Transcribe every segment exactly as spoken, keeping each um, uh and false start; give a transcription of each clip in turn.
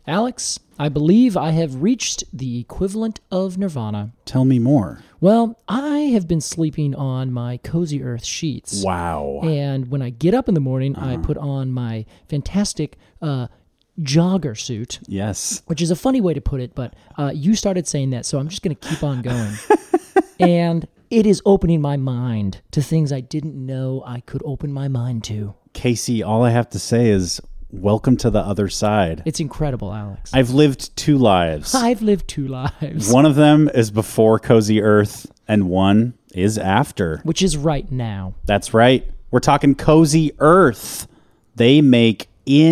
Alex, I believe I have reached the equivalent of nirvana. Tell me more. Well, I have been sleeping on my Cozy Earth sheets. Wow. And when I get up in the morning, uh-huh. I put on my fantastic uh, jogger suit. Yes. Which is a funny way to put it, but uh, you started saying that, so I'm just going to keep on going. And it is opening my mind to things I didn't know I could open my mind to. Casey, all I have to say is welcome to the other side. It's incredible, Alex. I've lived two lives. I've lived two lives. One of them is before Cozy Earth, and one is after. Which is right now. That's right. We're talking Cozy Earth. They make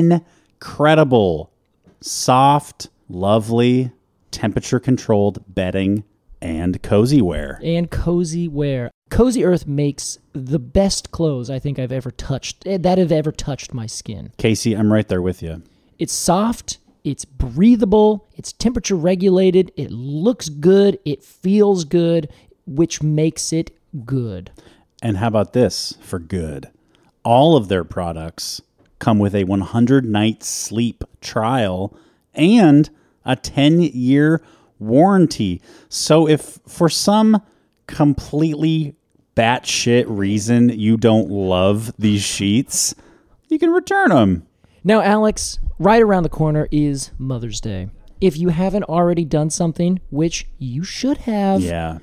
incredible, soft, lovely, temperature-controlled bedding and cozy wear. And cozy wear. Cozy Earth makes the best clothes I think I've ever touched, that have ever touched my skin. Casey, I'm right there with you. It's soft, it's breathable, it's temperature regulated, it looks good, it feels good, which makes it good. And how about this for good? All of their products come with a one hundred night sleep trial and a ten-year warranty. So if for some completely batshit reason you don't love these sheets, you can return them. Now, Alex, right around the corner is Mother's Day. If you haven't already done something, which you should have, yeah,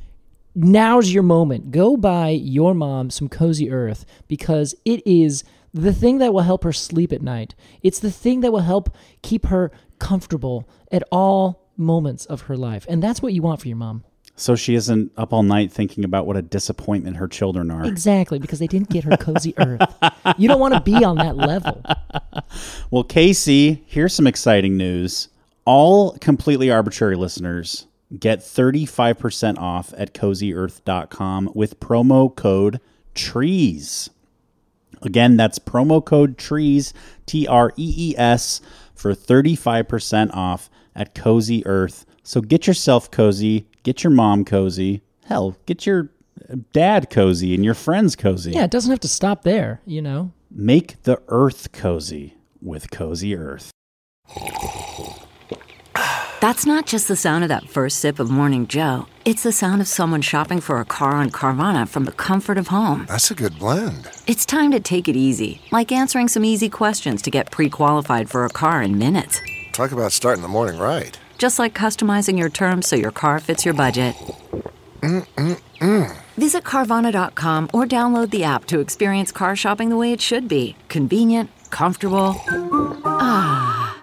now's your moment. Go buy your mom some Cozy Earth because it is the thing that will help her sleep at night. It's the thing that will help keep her comfortable at all moments of her life. And that's what you want for your mom. So she isn't up all night thinking about what a disappointment her children are. Exactly, because they didn't get her Cozy Earth. You don't want to be on that level. Well, Casey, here's some exciting news. All Completely Arbitrary listeners get thirty-five percent off at cozy earth dot com with promo code TREES. Again, that's promo code TREES, T R E E S, for thirty-five percent off at Cozy Earth. So get yourself cozy, get your mom cozy, hell, get your dad cozy and your friends cozy. Yeah, it doesn't have to stop there, you know. Make the earth cozy with Cozy Earth. That's not just the sound of that first sip of Morning Joe. It's the sound of someone shopping for a car on Carvana from the comfort of home. That's a good blend. It's time to take it easy, like answering some easy questions to get pre-qualified for a car in minutes. Talk about starting the morning right. Just like customizing your terms so your car fits your budget. Mm-mm-mm. Visit Carvana dot com or download the app to experience car shopping the way it should be. Convenient, comfortable. Ah.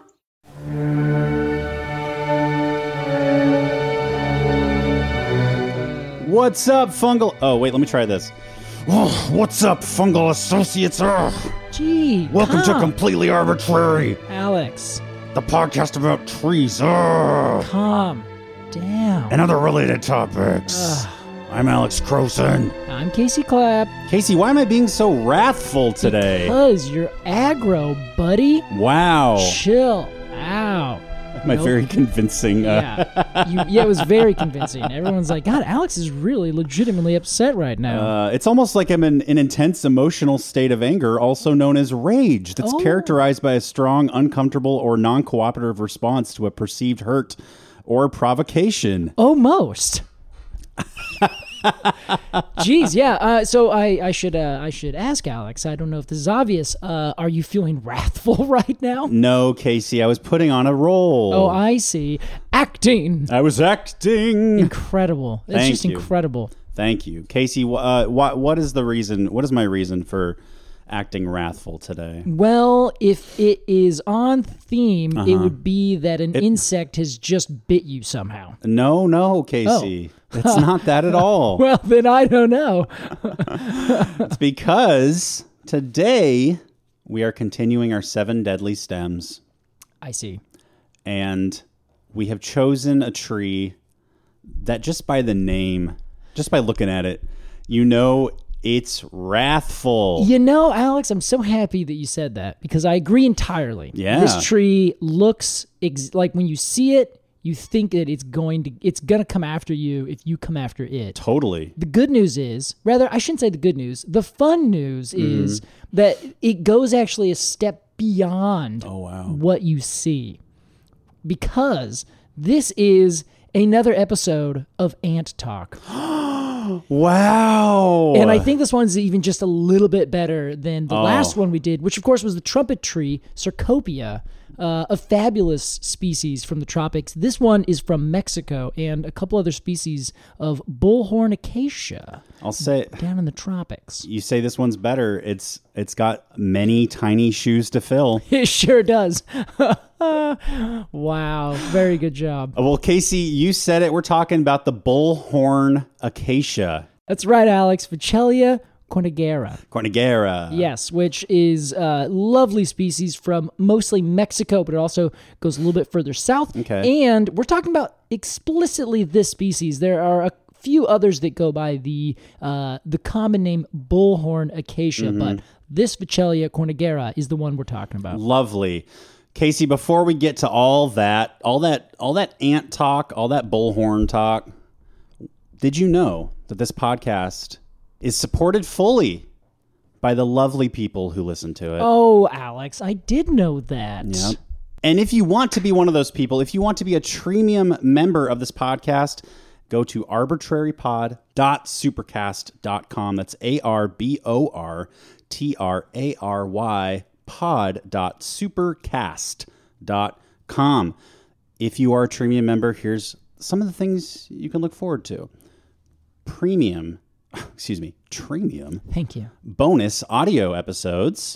What's up, fungal... Oh, wait, let me try this. Oh, what's up, fungal associates? Ugh. Gee, Welcome calm. to Completely Arbitrary, Alex, the podcast about trees Ugh. calm down. and other related topics. Ugh. I'm Alex Croson. I'm Casey Clapp. Casey, why am I being so wrathful today? Because you're aggro, buddy. Wow. Chill out. My Nope. very convincing... Uh, Yeah. You, yeah, it was very convincing. Everyone's like, God, Alex is really legitimately upset right now. Uh, it's almost like I'm in an intense emotional state of anger, also known as rage, that's Oh. characterized by a strong, uncomfortable, or non-cooperative response to a perceived hurt or provocation. Almost. Jeez, yeah. Uh, so I, I should uh, I should ask Alex. I don't know if this is obvious. Uh, are you feeling wrathful right now? No, Casey, I was putting on a role. Oh, I see. Acting. I was acting. Incredible. It's Thank just you. incredible. Thank you. Casey, wh- uh, what, what is the reason, what is my reason for acting wrathful today? Well, if it is on theme, it Uh-huh. would be that an It- insect has just bit you somehow. No, no, Casey. It's not that at all. Well, then I don't know. It's because today we are continuing our seven deadly stems, I see. and we have chosen a tree that just by the name, just by looking at it, you know it's wrathful. You know, Alex, I'm so happy that you said that because I agree entirely. Yeah. This tree looks ex- like when you see it, you think that it's going to it's going to come after you if you come after it. Totally. The good news is, rather, I shouldn't say the good news. The fun news Mm-hmm. is that it goes actually a step beyond Oh, wow. what you see. because this is another episode of Ant Talk. Wow. And I think this one's even just a little bit better than the Oh. last one we did, which of course was the trumpet tree, Cercopia, uh, a fabulous species from the tropics. This one is from Mexico and a couple other species of bullhorn acacia I'll say, down in the tropics. you say this one's better. It's It's got many tiny shoes to fill. It sure does. Wow. Very good job. Well, Casey, you said it. We're talking about the bullhorn acacia. That's right, Alex. Vichelia cornigera. Cornigera. Yes, which is a lovely species from mostly Mexico, but it also goes a little bit further south. Okay. And we're talking about explicitly this species. There are a few others that go by the uh, the common name bullhorn acacia, Mm-hmm. but this Vichelia cornigera is the one we're talking about. Lovely. Casey, before we get to all that, all that, all that ant talk, all that bullhorn talk, did you know that this podcast is supported fully by the lovely people who listen to it? Oh, Alex, I did know that. Yep. And if you want to be one of those people, if you want to be a Treemium member of this podcast, go to arbitrary pod dot supercast dot com. That's A R B O R T R A R Y pod dot supercast dot com. If you are a Treemium member, here's some of the things you can look forward to. Premium, excuse me, Treemium Thank you. bonus audio episodes.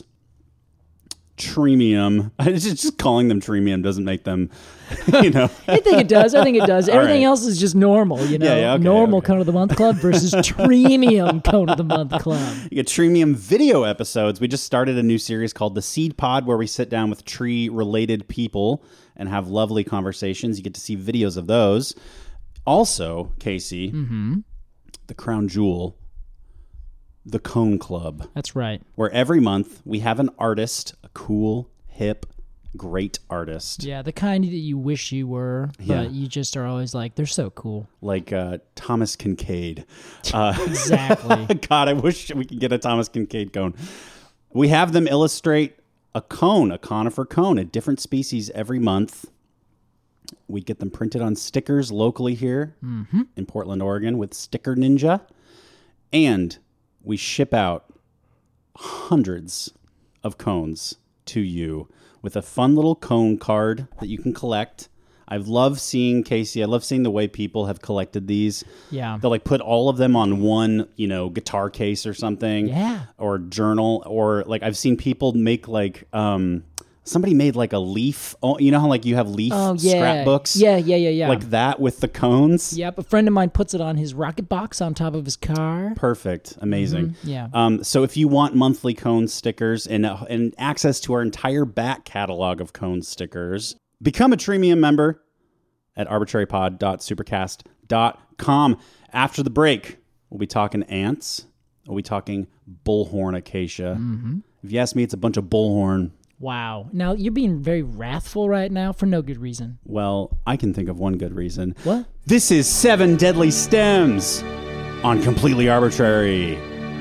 Treemium. Just, just calling them Treemium doesn't make them, you know. I think it does. I think it does. All Everything right. else is just normal, you know. Yeah, yeah, okay, normal okay. Cone of the Month Club versus Premium Cone of the Month Club. You get Treemium video episodes. We just started a new series called The Seed Pod, where we sit down with tree-related people and have lovely conversations. You get to see videos of those. Also, Casey, Mm-hmm. the crown jewel, the Cone Club, That's right. where every month we have an artist, a cool, hip, great artist, Yeah, the kind that you wish you were, but Yeah. you just are always like, they're so cool. like uh, Thomas Kincaid. Uh, Exactly. God, I wish we could get a Thomas Kincaid cone. We have them illustrate a cone, a conifer cone, a different species every month. We get them printed on stickers locally here Mm-hmm. in Portland, Oregon with Sticker Ninja. And we ship out hundreds of cones to you with a fun little cone card that you can collect. I love seeing, Casey, I love seeing the way people have collected these. Yeah. They'll like put all of them on one, you know, guitar case or something. Yeah. Or journal. Or like I've seen people make like, um, somebody made like a leaf. Oh, you know how like you have leaf Oh, yeah. scrapbooks? Yeah, yeah, yeah, yeah. Like that with the cones? Yep, a friend of mine puts it on his rocket box on top of his car. Perfect. Amazing. Mm-hmm. Yeah. Um, so if you want monthly cone stickers and, uh, and access to our entire back catalog of cone stickers, become a Treemium member at arbitrary pod dot supercast dot com. After the break, we'll be talking ants. We'll be talking bullhorn acacia. Mm-hmm. If you ask me, it's a bunch of bullhorn. Wow. Now, you're being very wrathful right now for no good reason. Well, I can think of one good reason. What? This is Seven Deadly Stems on Completely Arbitrary.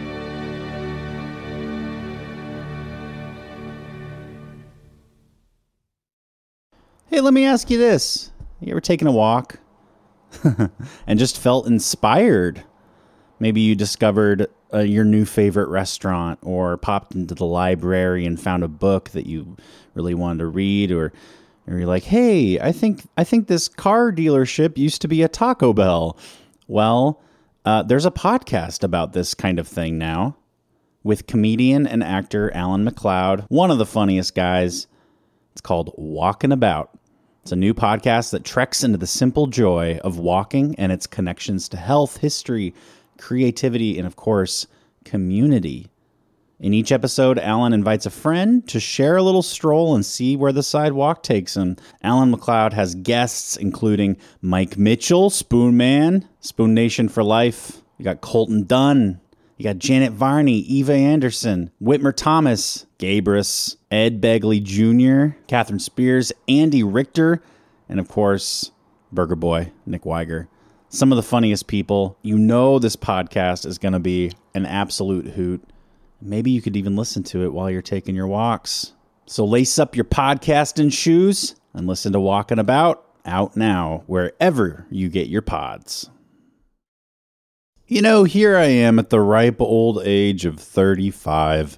Hey, let me ask you this. You ever taken a walk and just felt inspired? Maybe you discovered uh, your new favorite restaurant or popped into the library and found a book that you really wanted to read, or or you're like, hey, I think I think this car dealership used to be a Taco Bell. Well, uh, there's a podcast about this kind of thing now with comedian and actor Alan McLeod, one of the funniest guys. It's called Walking About. It's a new podcast that treks into the simple joy of walking and its connections to health, history, creativity, and of course, community. In each episode, Alan invites a friend to share a little stroll and see where the sidewalk takes him. Alan McLeod has guests including Mike Mitchell, Spoon Man, Spoon Nation for Life. You got Colton Dunn. You got Janet Varney, Eva Anderson, Whitmer Thomas, Gabrus, Ed Begley Junior, Catherine Spears, Andy Richter, and of course, Burger Boy, Nick Weiger. Some of the funniest people. You know this podcast is going to be an absolute hoot. Maybe you could even listen to it while you're taking your walks. So lace up your podcasting shoes and listen to Walking About out now, wherever you get your pods. You know, here I am at the ripe old age of thirty-five.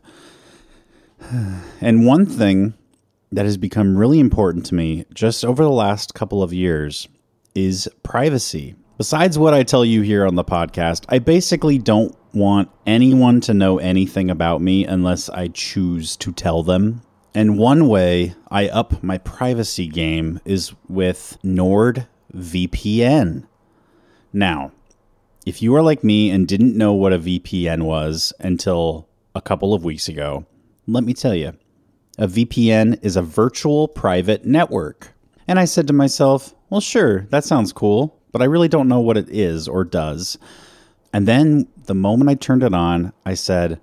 And one thing that has become really important to me just over the last couple of years is privacy. Besides what I tell you here on the podcast, I basically don't want anyone to know anything about me unless I choose to tell them. And one way I up my privacy game is with NordVPN. Now, if you are like me and didn't know what a V P N was until a couple of weeks ago, let me tell you, a V P N is a virtual private network. And I said to myself, well, sure, that sounds cool, but I really don't know what it is or does. And then the moment I turned it on, I said,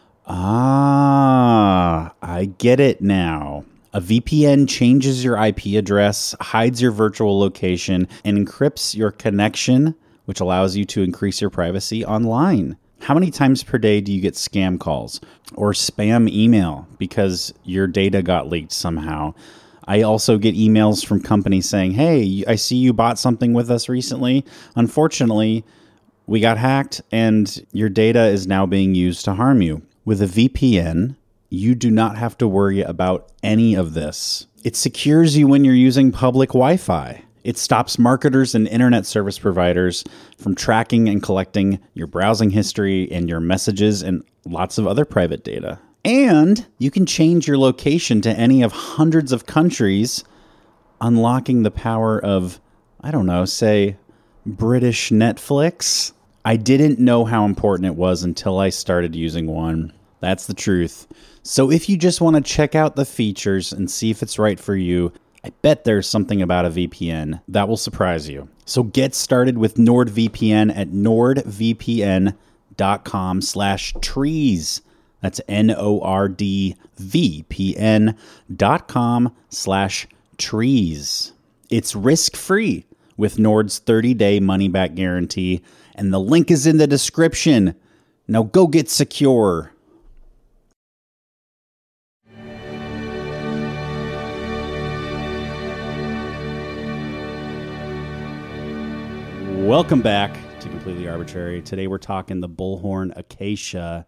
ah, I get it now. A V P N changes your I P address, hides your virtual location, and encrypts your connection, which allows you to increase your privacy online. How many times per day do you get scam calls or spam email because your data got leaked somehow? I also get emails from companies saying, hey, I see you bought something with us recently. Unfortunately, we got hacked and your data is now being used to harm you. With a V P N, you do not have to worry about any of this. It secures you when you're using public Wi-Fi. It stops marketers and internet service providers from tracking and collecting your browsing history and your messages and lots of other private data. And you can change your location to any of hundreds of countries, unlocking the power of, I don't know, say, British Netflix. I didn't know how important it was until I started using one. That's the truth. So if you just want to check out the features and see if it's right for you, I bet there's something about a V P N that will surprise you. So get started with NordVPN at nordvpn.com slash trees. That's N-O-R-D-V-P-N dot com slash trees. It's risk-free with Nord's thirty-day money-back guarantee, and the link is in the description. Now go get secure. Welcome back to Completely Arbitrary. Today we're talking the Bullhorn Acacia.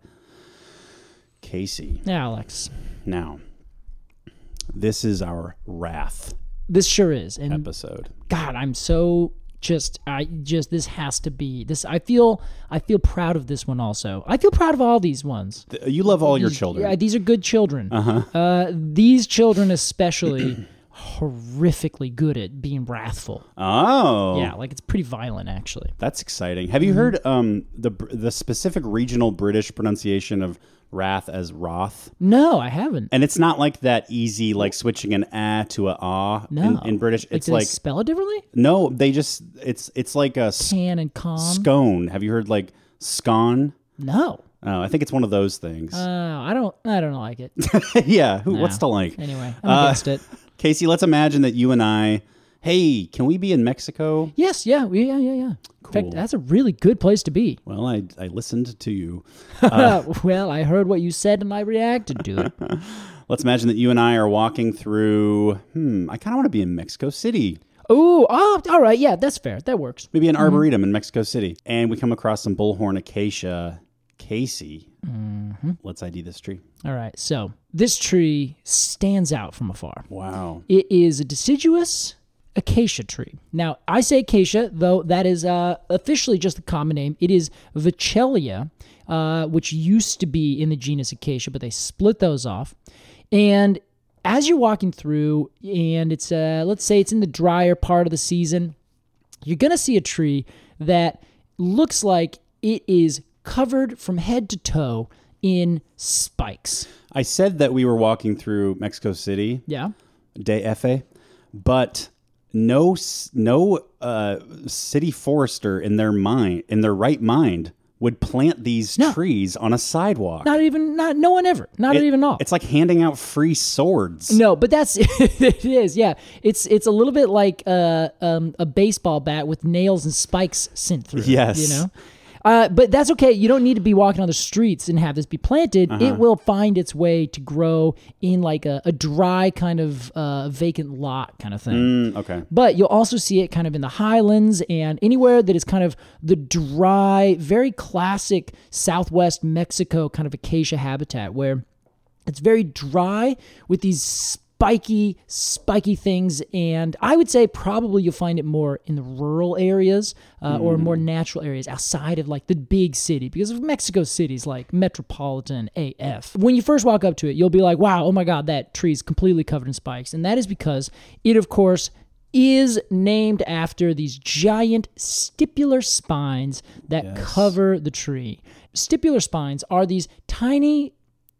Casey. Alex. Now, this is our Wrath This sure is. And episode. God, I'm so just I just this has to be this I feel I feel proud of this one also. I feel proud of all these ones. Th- You love all your These- children. Yeah, these are good children. Uh-huh. Uh these children especially horrifically good at being wrathful. Oh. Yeah, like it's pretty violent actually. That's exciting. Have you heard um, the the specific regional British pronunciation of wrath as Roth? No, I haven't. And it's not like that easy, like switching an ah to a ah No. in, in British. Like, It's do they like, spell it differently? no, they just, it's it's like a s- Can and calm? scone. Have you heard like scone? No. Oh, I think it's one of those things. Uh, I don't I don't like it. yeah, who, No. what's to like? Anyway, I'm Uh, against it. Casey, let's imagine that you and I, hey, can we be in Mexico? Yes, yeah, we- yeah, yeah, yeah. In Cool. fact, that's a really good place to be. Well, I, I listened to you. well, I heard what you said and I reacted to it. Let's imagine that you and I are walking through, hmm, I kind of want to be in Mexico City. Ooh, oh, all right, yeah, that's fair. That works. Maybe an arboretum in Mexico City. And we come across some bullhorn acacia. Casey, let's I D this tree. All right, so this tree stands out from afar. Wow. It is a deciduous acacia tree. Now, I say acacia, though that is uh, officially just the common name. It is Vichelia, uh, which used to be in the genus Acacia, but they split those off. And as you're walking through, and it's, uh, let's say it's in the drier part of the season, you're going to see a tree that looks like it is covered from head to toe in spikes. I said that we were walking through Mexico City, Yeah? D F A, but no s- no uh, city forester in their mind, in their right mind, would plant these No. trees on a sidewalk. Not even, not no one ever. Not It- even all. It's like handing out free swords. No, but that's it is. Yeah, it's it's a little bit like uh, um, a baseball bat with nails and spikes sent through. it, Yes. you know. Uh, but that's okay. You don't need to be walking on the streets and have this be planted. Uh-huh. It will find its way to grow in like a, a dry kind of uh, vacant lot kind of thing. Mm, okay. But you'll also see it kind of in the highlands and anywhere that is kind of the dry, very classic Southwest Mexico kind of acacia habitat where it's very dry with these spiky, spiky things. And I would say probably you'll find it more in the rural areas uh, mm. or more natural areas outside of like the big city because of Mexico City's like metropolitan A F. When you first walk up to it, you'll be like, wow, oh my God, that tree is completely covered in spikes. And that is because it, of course, is named after these giant stipular spines that yes. cover the tree. Stipular spines are these tiny,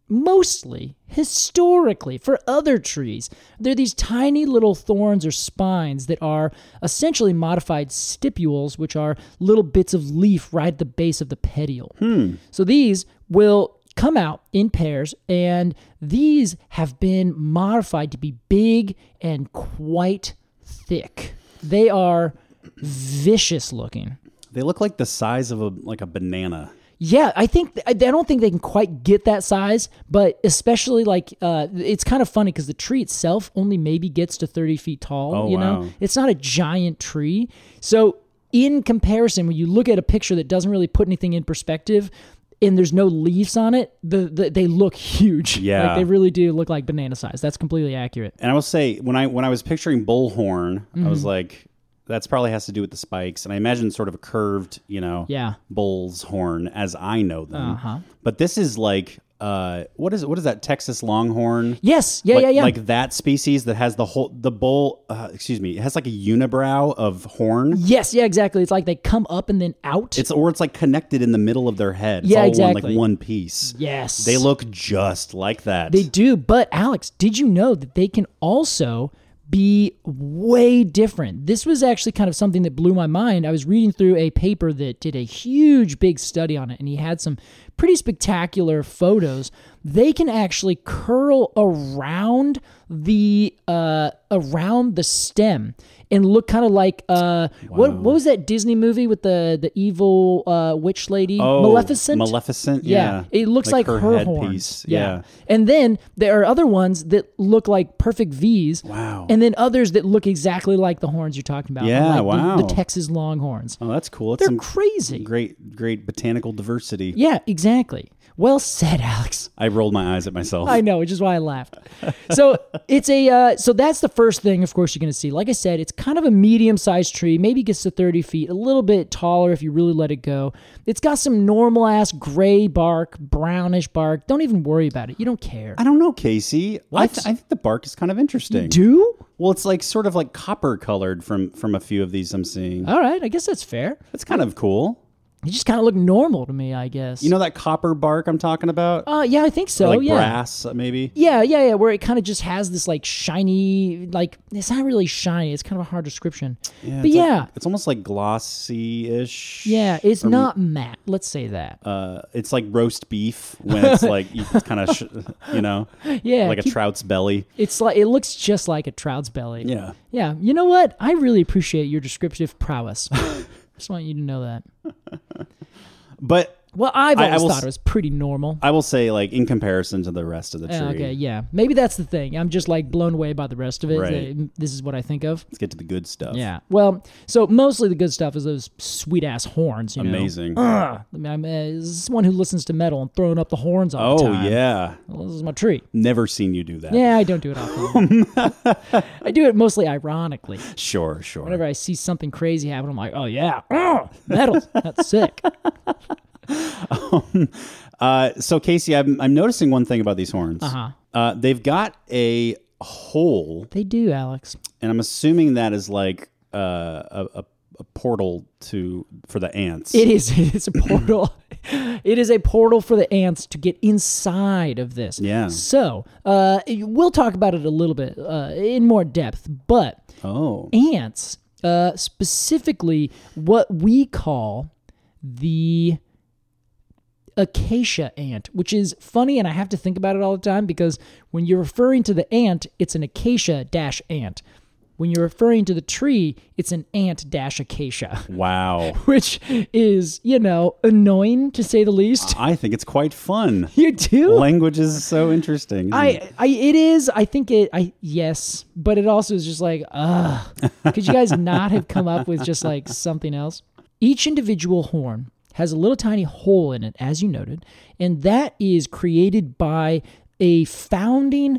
mostly, historically, for other trees, they're these tiny little thorns or spines that are essentially modified stipules, which are little bits of leaf right at the base of the petiole. Hmm. So these will come out in pairs, and these have been modified to be big and quite thick. They are vicious looking. They look like the size of a like a banana. Yeah, I think I don't think they can quite get that size, but especially like uh, it's kind of funny because the tree itself only maybe gets to thirty feet tall. Oh, you know, wow. It's not a giant tree. So in comparison, when you look at a picture that doesn't really put anything in perspective, and there's no leaves on it, the, the they look huge. Yeah, like they really do look like banana size. That's completely accurate. And I will say when I when I was picturing bullhorn, Mm-hmm. I was like, that's probably has to do with the spikes. And I imagine sort of a curved, you know, Yeah. bull's horn as I know them. Uh-huh. But this is like, uh, what is what is that Texas Longhorn? Yes, yeah, like, yeah, yeah. Like that species that has the whole the bull. Uh, excuse me, it has like a unibrow of horn. Yes, yeah, exactly. It's like they come up and then out. It's or it's like connected in the middle of their head. It's Yeah, all exactly. one, like one piece. Yes. They look just like that. They do, but Alex, did you know that they can also be way different? This was actually kind of something that blew my mind. I was reading through a paper that did a huge, big study on it, and he had some pretty spectacular photos. They can actually curl around the uh, around the stem and look kind of like uh, what what was that Disney movie with the the evil uh, witch lady, oh, Maleficent? Maleficent, Yeah, yeah. it looks like, her, her, headpiece. horns. Yeah. And then there are other ones that look like perfect V's. Wow. And then others that look exactly like the horns you're talking about. Yeah, like wow. The, the Texas Longhorns. Oh, that's cool. That's They're some crazy. Great, great botanical diversity. Yeah, exactly. Well said, Alex. I rolled my eyes at myself. I know, which is why I laughed. So it's a uh, so that's the first thing, of course, you're going to see. Like I said, it's kind of a medium-sized tree. Maybe gets to thirty feet, a little bit taller if you really let it go. It's got some normal-ass gray bark, brownish bark. Don't even worry about it. You don't care. I don't know, Casey. What? I, th- I think the bark is kind of interesting. Do? Well, it's like sort of like copper colored from from a few of these I'm seeing. All right, I guess that's fair. That's kind of cool. They just kind of look normal to me, I guess. You know that copper bark I'm talking about? Uh, yeah, I think so. Or like yeah. brass, uh, maybe? Yeah, yeah, yeah. Where it kind of just has this like shiny, like it's not really shiny. It's kind of a hard description. Yeah, but it's yeah, like, it's almost like glossy-ish. yeah, it's Or, not matte. Let's say that. Uh, it's like roast beef when it's like you kind of, sh- you know, Yeah, like a keep- trout's belly. It's like it looks just like a trout's belly. Yeah. Yeah. You know what? I really appreciate your descriptive prowess. Just want you to know that. But Well, I've I- I always will thought s- it was pretty normal. I will say, like, in comparison to the rest of the tree. Yeah, okay, yeah. Maybe that's the thing. I'm just like blown away by the rest of it. Right. Uh, This is what I think of. Let's get to the good stuff. Yeah. Well, so mostly the good stuff is those sweet ass horns. You know? Amazing. Ugh. I mean, I'm uh, someone who listens to metal and throwing up the horns all the Oh, time. yeah. Well, this is my treat. Never seen you do that. Yeah, I don't do it often. I do it mostly ironically. Sure, sure. Whenever I see something crazy happen, I'm like, oh yeah, oh, metal. That's sick. um, uh, so, Casey, I'm, I'm noticing one thing about these horns. Uh-huh. Uh, they've got a hole, They do, Alex. and I'm assuming that is like uh, a, a, a portal to for the ants. It is. It is a portal. It is a portal for the ants to get inside of this. Yeah. So uh, we'll talk about it a little bit uh, in more depth, but Oh. ants, uh, specifically what we call the acacia ant, which is funny, and I have to think about it all the time because when you're referring to the ant, it's an acacia dash ant. when you're referring to the tree, it's an ant dash acacia, Wow. which is, you know, annoying to say the least. I think it's quite fun. You do? Language is so interesting. isn't I, it? I, it is. I think it. I yes, but it also is just like, ugh. Could you guys not have come up with just like something else? Each individual horn has a little tiny hole in it, as you noted, and that is created by a founding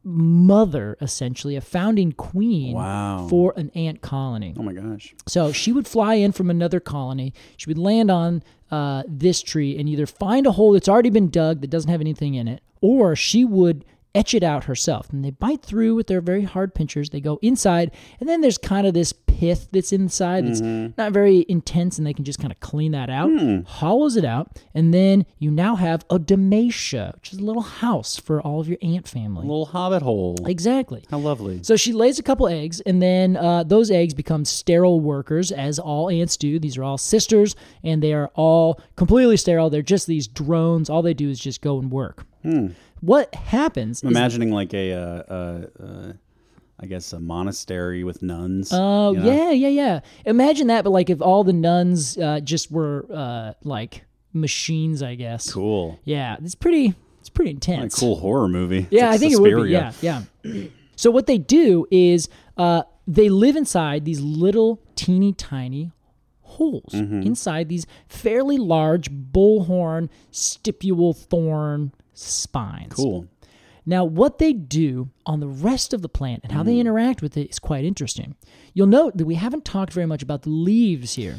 mother, essentially, a founding queen Wow. for an ant colony. Oh my gosh. So she would fly in from another colony. She would land on uh, this tree and either find a hole that's already been dug that doesn't have anything in it, or she would etch it out herself. And they bite through with their very hard pinchers. They go inside, and then there's kind of this pith that's inside that's Mm-hmm. not very intense, and they can just kind of clean that out, Hmm. hollows it out, and then you now have a domatia, which is a little house for all of your ant family. A little hobbit hole. Exactly. How lovely. So she lays a couple eggs, and then uh, those eggs become sterile workers, as all ants do. These are all sisters, and they are all completely sterile. They're just these drones. All they do is just go and work. What happens I'm is... imagining like a, uh, uh, uh, I guess, a monastery with nuns. Oh, you know? yeah, yeah, yeah. Imagine that, but like if all the nuns uh, just were uh, like machines, I guess. Cool. Yeah, it's pretty, it's pretty Like intense. a cool horror movie. It's Yeah, like I think it would be. Suspiria. Yeah, yeah. So what they do is uh, they live inside these little teeny tiny holes Mm-hmm. inside these fairly large bullhorn stipule thorn spines. Cool. Now, what they do on the rest of the plant and how they interact with it is quite interesting. You'll note that we haven't talked very much about the leaves here.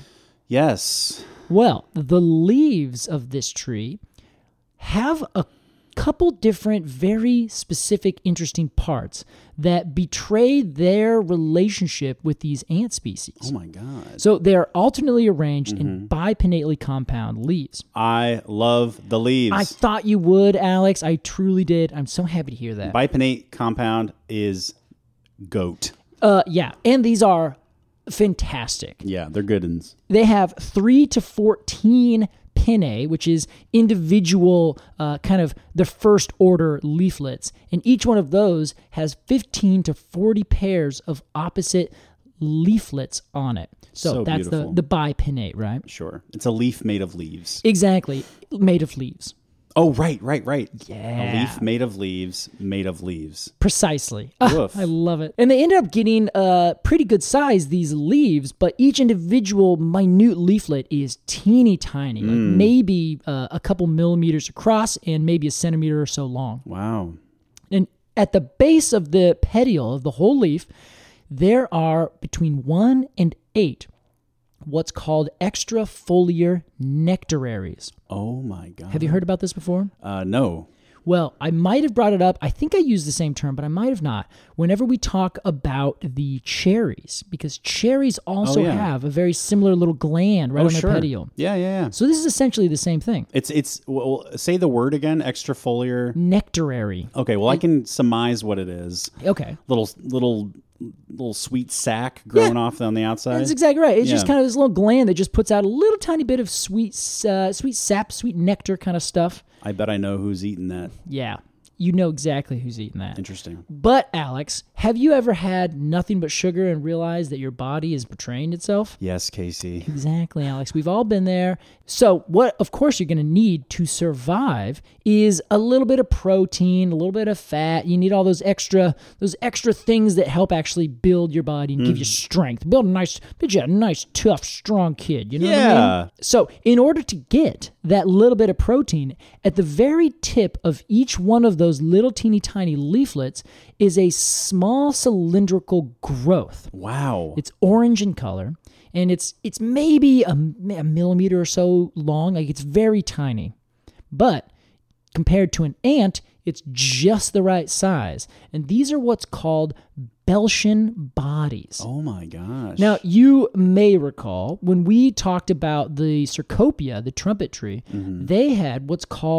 Yes. Well, the leaves of this tree have a couple different, very specific, interesting parts that betray their relationship with these ant species. Oh my God. So they are alternately arranged in bipinnately compound leaves. I love the leaves. I thought you would, Alex. I truly did. I'm so happy to hear that. Bipinnate compound is goat. Uh, yeah, and these are fantastic. Yeah, they're good ones. They have three to fourteen pinnae, which is individual, uh, kind of the first order leaflets, and each one of those has fifteen to forty pairs of opposite leaflets on it. So, So that's beautiful. the the bipinnate, right? Sure. It's a leaf made of leaves. Exactly, made of leaves. Oh, right, right, right. Yeah. A leaf made of leaves, made of leaves. Precisely. Ah, Woof. I love it. And they ended up getting a pretty good size, these leaves, but each individual minute leaflet is teeny tiny, like Hmm. maybe uh, a couple millimeters across and maybe a centimeter or so long. Wow. And at the base of the petiole of the whole leaf, there are between one and eight what's called extrafoliar nectararies. Oh my God. Have you heard about this before? Uh, no. Well, I might have brought it up. I think I used the same term, but I might have not. Whenever we talk about the cherries, because cherries also Oh, yeah. have a very similar little gland right oh, on sure. their petiole. Yeah, yeah, yeah. So this is essentially the same thing. It's it's well, say the word again. Extrafoliar. Nectarary. Okay. Well, I can surmise what it is. Okay. Little little little sweet sac growing off on the outside. That's exactly right. It's just Yeah. kind of this little gland that just puts out a little tiny bit of sweet, uh, sweet sap, sweet nectar kind of stuff. I bet I know who's eating that. Yeah, you know exactly who's eating that. Interesting. But Alex, have you ever had nothing but sugar and realized that your body is betraying itself? Yes, Casey. Exactly, Alex. We've all been there. So what, of course, you're going to need to survive is a little bit of protein, a little bit of fat. You need all those extra, those extra things that help actually build your body and give you strength. Build a nice, build you a nice, tough, strong kid. You know what I Yeah. mean? So in order to get that little bit of protein, at the very tip of each one of those little teeny tiny leaflets is a small cylindrical growth. Wow. It's orange in color, and it's it's maybe a, a millimeter or so long. Like, it's very tiny. But compared to an ant, it's just the right size. And these are what's called Beltian bodies. oh my gosh. Now, you may recall when we talked about the Cercopia, the trumpet tree, they had what's called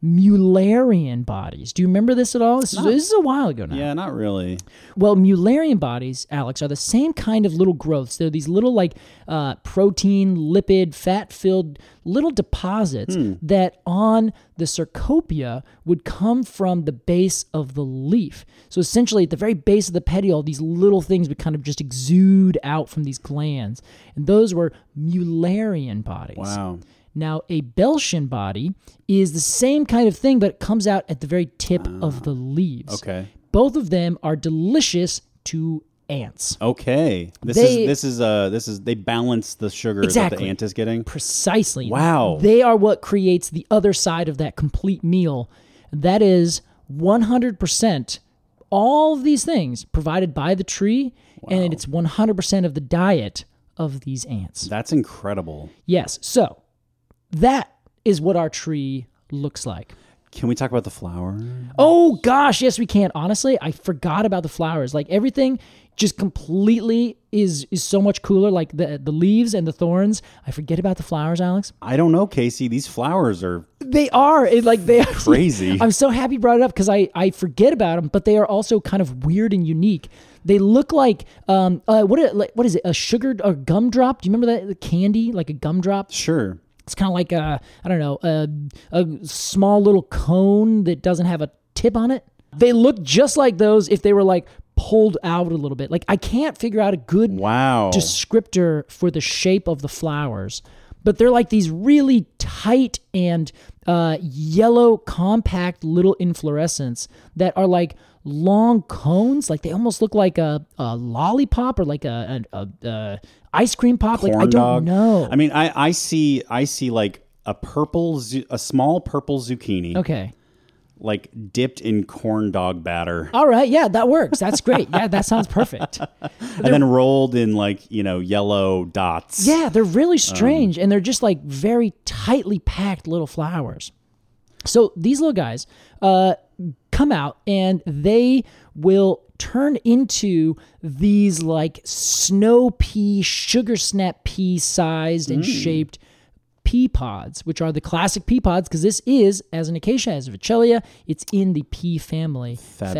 Mullerian bodies. Do you remember this at all? This, is, this is a while ago now. Yeah, not really. Well, Mullerian bodies, Alex, are the same kind of little growths. They're these little like uh, protein, lipid, fat-filled little deposits Hmm. that on the cercopia would come from the base of the leaf. So essentially at the very base of the petiole, these little things would kind of just exude out from these glands. And those were Mullerian bodies. Wow. Now, a Beltian body is the same kind of thing, but it comes out at the very tip of the leaves. Okay. Both of them are delicious to ants. Okay. This They- is this is uh this is they balance the sugar that Exactly. the ant is getting. Precisely. Wow. They are what creates the other side of that complete meal. That is one hundred percent all of these things provided by the tree, and it's one hundred percent of the diet of these ants. That's incredible. Yes. So that is what our tree looks like. Can we talk about the flower? Oh gosh, yes we can. Honestly, I forgot about the flowers. Like everything just completely is is so much cooler. Like the the leaves and the thorns. I forget about the flowers, Alex. I don't know, Casey. These flowers are They are it, like they are crazy. I'm so happy you brought it up because I I forget about them, but they are also kind of weird and unique. They look like um uh, what is, like, what is it? A sugar or gumdrop? Do you remember that the candy like a gumdrop? sure. It's kind of like a, I don't know, a, a small little cone that doesn't have a tip on it. They look just like those if they were like pulled out a little bit. Like I can't figure out a good Wow. descriptor for the shape of the flowers, but they're like these really tight and uh, yellow, compact little inflorescence that are like long cones. Like they almost look like a, a lollipop or like a, a, a, a ice cream pop. Corn like I don't dog. know. I mean, I I see I see like a purple zu- a small purple zucchini Okay. like dipped in corn dog batter. All right. Yeah, that works. That's great. Yeah, that sounds perfect. And then rolled in like, you know, yellow dots. Yeah, they're really strange, and they're just like very tightly packed little flowers. So these little guys uh, come out, and they will turn into these like snow pea, sugar snap pea sized and shaped pea pods, which are the classic pea pods, because this is, as an acacia, as a Vechelia, it's in the pea family.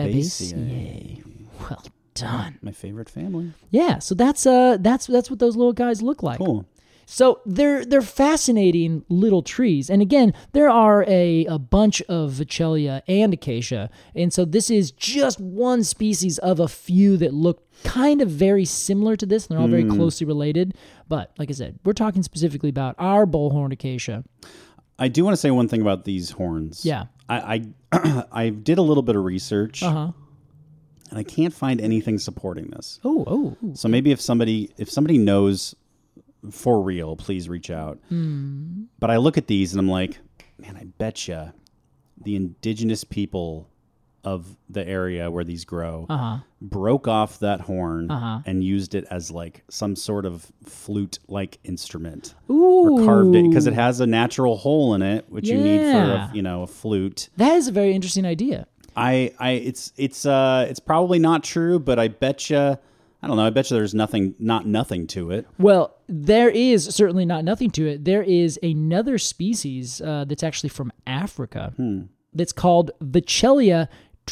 Fabaceae. Well done. My favorite family. Yeah, so that's uh that's that's what those little guys look like. Cool. So they're they're fascinating little trees, and again, there are a, a bunch of Vechelia and acacia, and so this is just one species of a few that look kind of very similar to this, and they're all very closely related. But like I said, we're talking specifically about our bullhorn acacia. I do want to say one thing about these horns. Yeah. I I, I did a little bit of research. Uh huh. And I can't find anything supporting this. Oh oh. ooh. So maybe if somebody if somebody knows for real, please reach out. Mm. But I look at these and I'm like, man, I bet you the indigenous people of the area where these grow Uh-huh. broke off that horn Uh-huh. and used it as like some sort of flute-like instrument. Ooh. Or carved it because it has a natural hole in it, which you need for Yeah. a, you know a flute. That is a very interesting idea. I, I, it's, it's, uh, it's probably not true, but I bet you, I don't know. I bet you there's nothing, not nothing to it. Well, there is certainly not nothing to it. There is another species uh, that's actually from Africa that's called Vechelia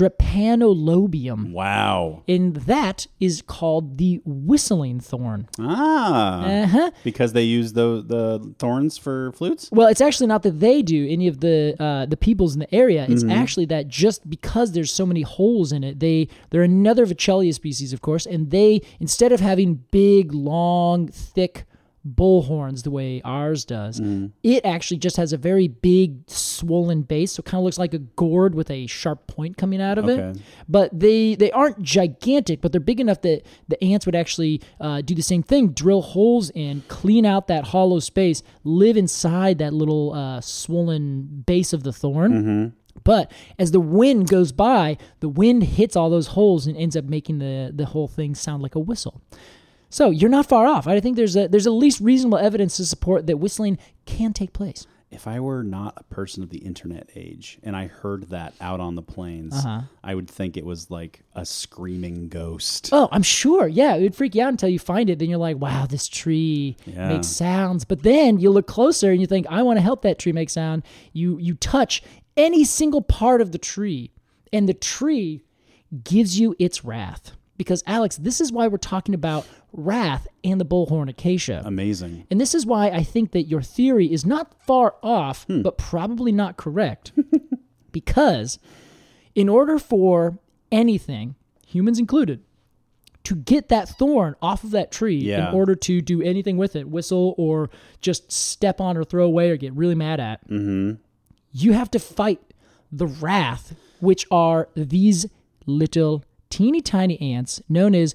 drepanolobium. Wow. And that is called the whistling thorn. Ah, Uh-huh. because they use the the thorns for flutes. Well, it's actually not that they do any of the uh, the peoples in the area. It's actually that just because there's so many holes in it, they they're another Vechelia species, of course, and they instead of having big, long, thick bullhorns the way ours does, it actually just has a very big, swollen base, so it kind of looks like a gourd with a sharp point coming out of Okay. it. But they they aren't gigantic, but they're big enough that the ants would actually uh, do the same thing, drill holes in, clean out that hollow space, live inside that little uh, swollen base of the thorn. But as the wind goes by, the wind hits all those holes and ends up making the, the whole thing sound like a whistle. So you're not far off. I think there's a, there's at least reasonable evidence to support that whistling can take place. If I were not a person of the internet age and I heard that out on the plains, Uh-huh. I would think it was like a screaming ghost. Oh, I'm sure. Yeah, it would freak you out until you find it. Then you're like, wow, this tree Yeah. makes sounds. But then you look closer and you think, I want to help that tree make sound. You you touch, any single part of the tree, and the tree gives you its wrath. Because, Alex, this is why we're talking about wrath and the bullhorn acacia. Amazing. And this is why I think that your theory is not far off, hmm. but probably not correct. Because in order for anything, humans included, to get that thorn off of that tree yeah. in order to do anything with it, whistle or just step on or throw away or get really mad at, mm-hmm. you have to fight the wrath, which are these little teeny tiny ants known as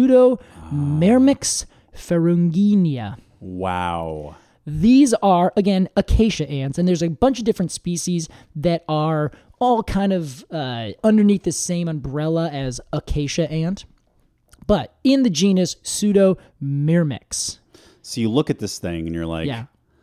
Pseudomyrmex ferruginea. Wow. These are, again, acacia ants, and there's a bunch of different species that are all kind of uh, underneath the same umbrella as acacia ant, but in the genus Pseudomyrmex. So you look at this thing and you're like, yeah.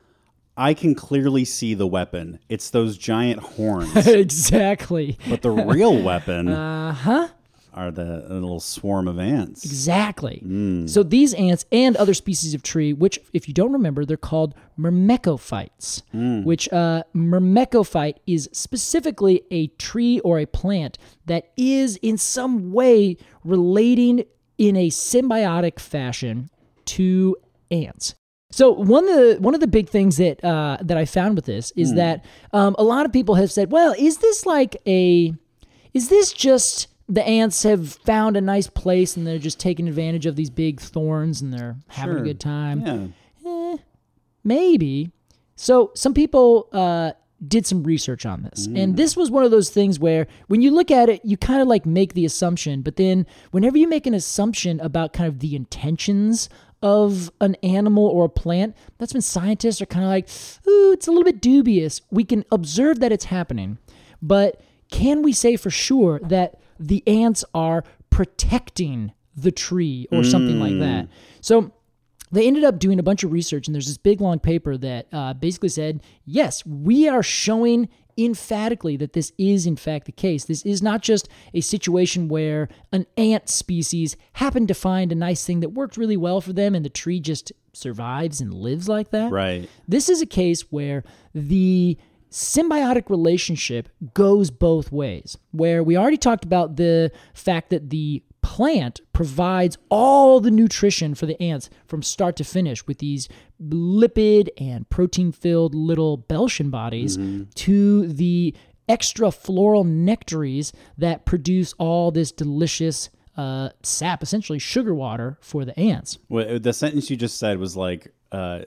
I can clearly see the weapon. It's those giant horns. Exactly. But the real weapon uh-huh. are the a little swarm of ants. Exactly. Mm. So these ants and other species of tree, which, if you don't remember, they're called myrmecophytes, mm. which uh, myrmecophyte is specifically a tree or a plant that is in some way relating in a symbiotic fashion to ants. So one of the one of the big things that uh, that I found with this is mm. that um, a lot of people have said, well, is this like a, is this just the ants have found a nice place and they're just taking advantage of these big thorns and they're having sure. a good time? Yeah. Eh, maybe. So some people uh, did some research on this. Mm. And this was one of those things where when you look at it, you kind of like make the assumption, but then whenever you make an assumption about kind of the intentions of an animal or a plant, that's when scientists are kind of like, ooh, it's a little bit dubious. We can observe that it's happening, but can we say for sure that the ants are protecting the tree or something mm. like that? So they ended up doing a bunch of research, and there's this big, long paper that uh, basically said, yes, we are showing emphatically that this is in fact the case. This is not just a situation where an ant species happened to find a nice thing that worked really well for them and the tree just survives and lives like that. Right. This is a case where the symbiotic relationship goes both ways, where we already talked about the fact that the plant provides all the nutrition for the ants from start to finish with these lipid and protein-filled little Belgian bodies mm-hmm. to the extra floral nectaries that produce all this delicious uh, sap, essentially sugar water for the ants. Well, the sentence you just said was like uh,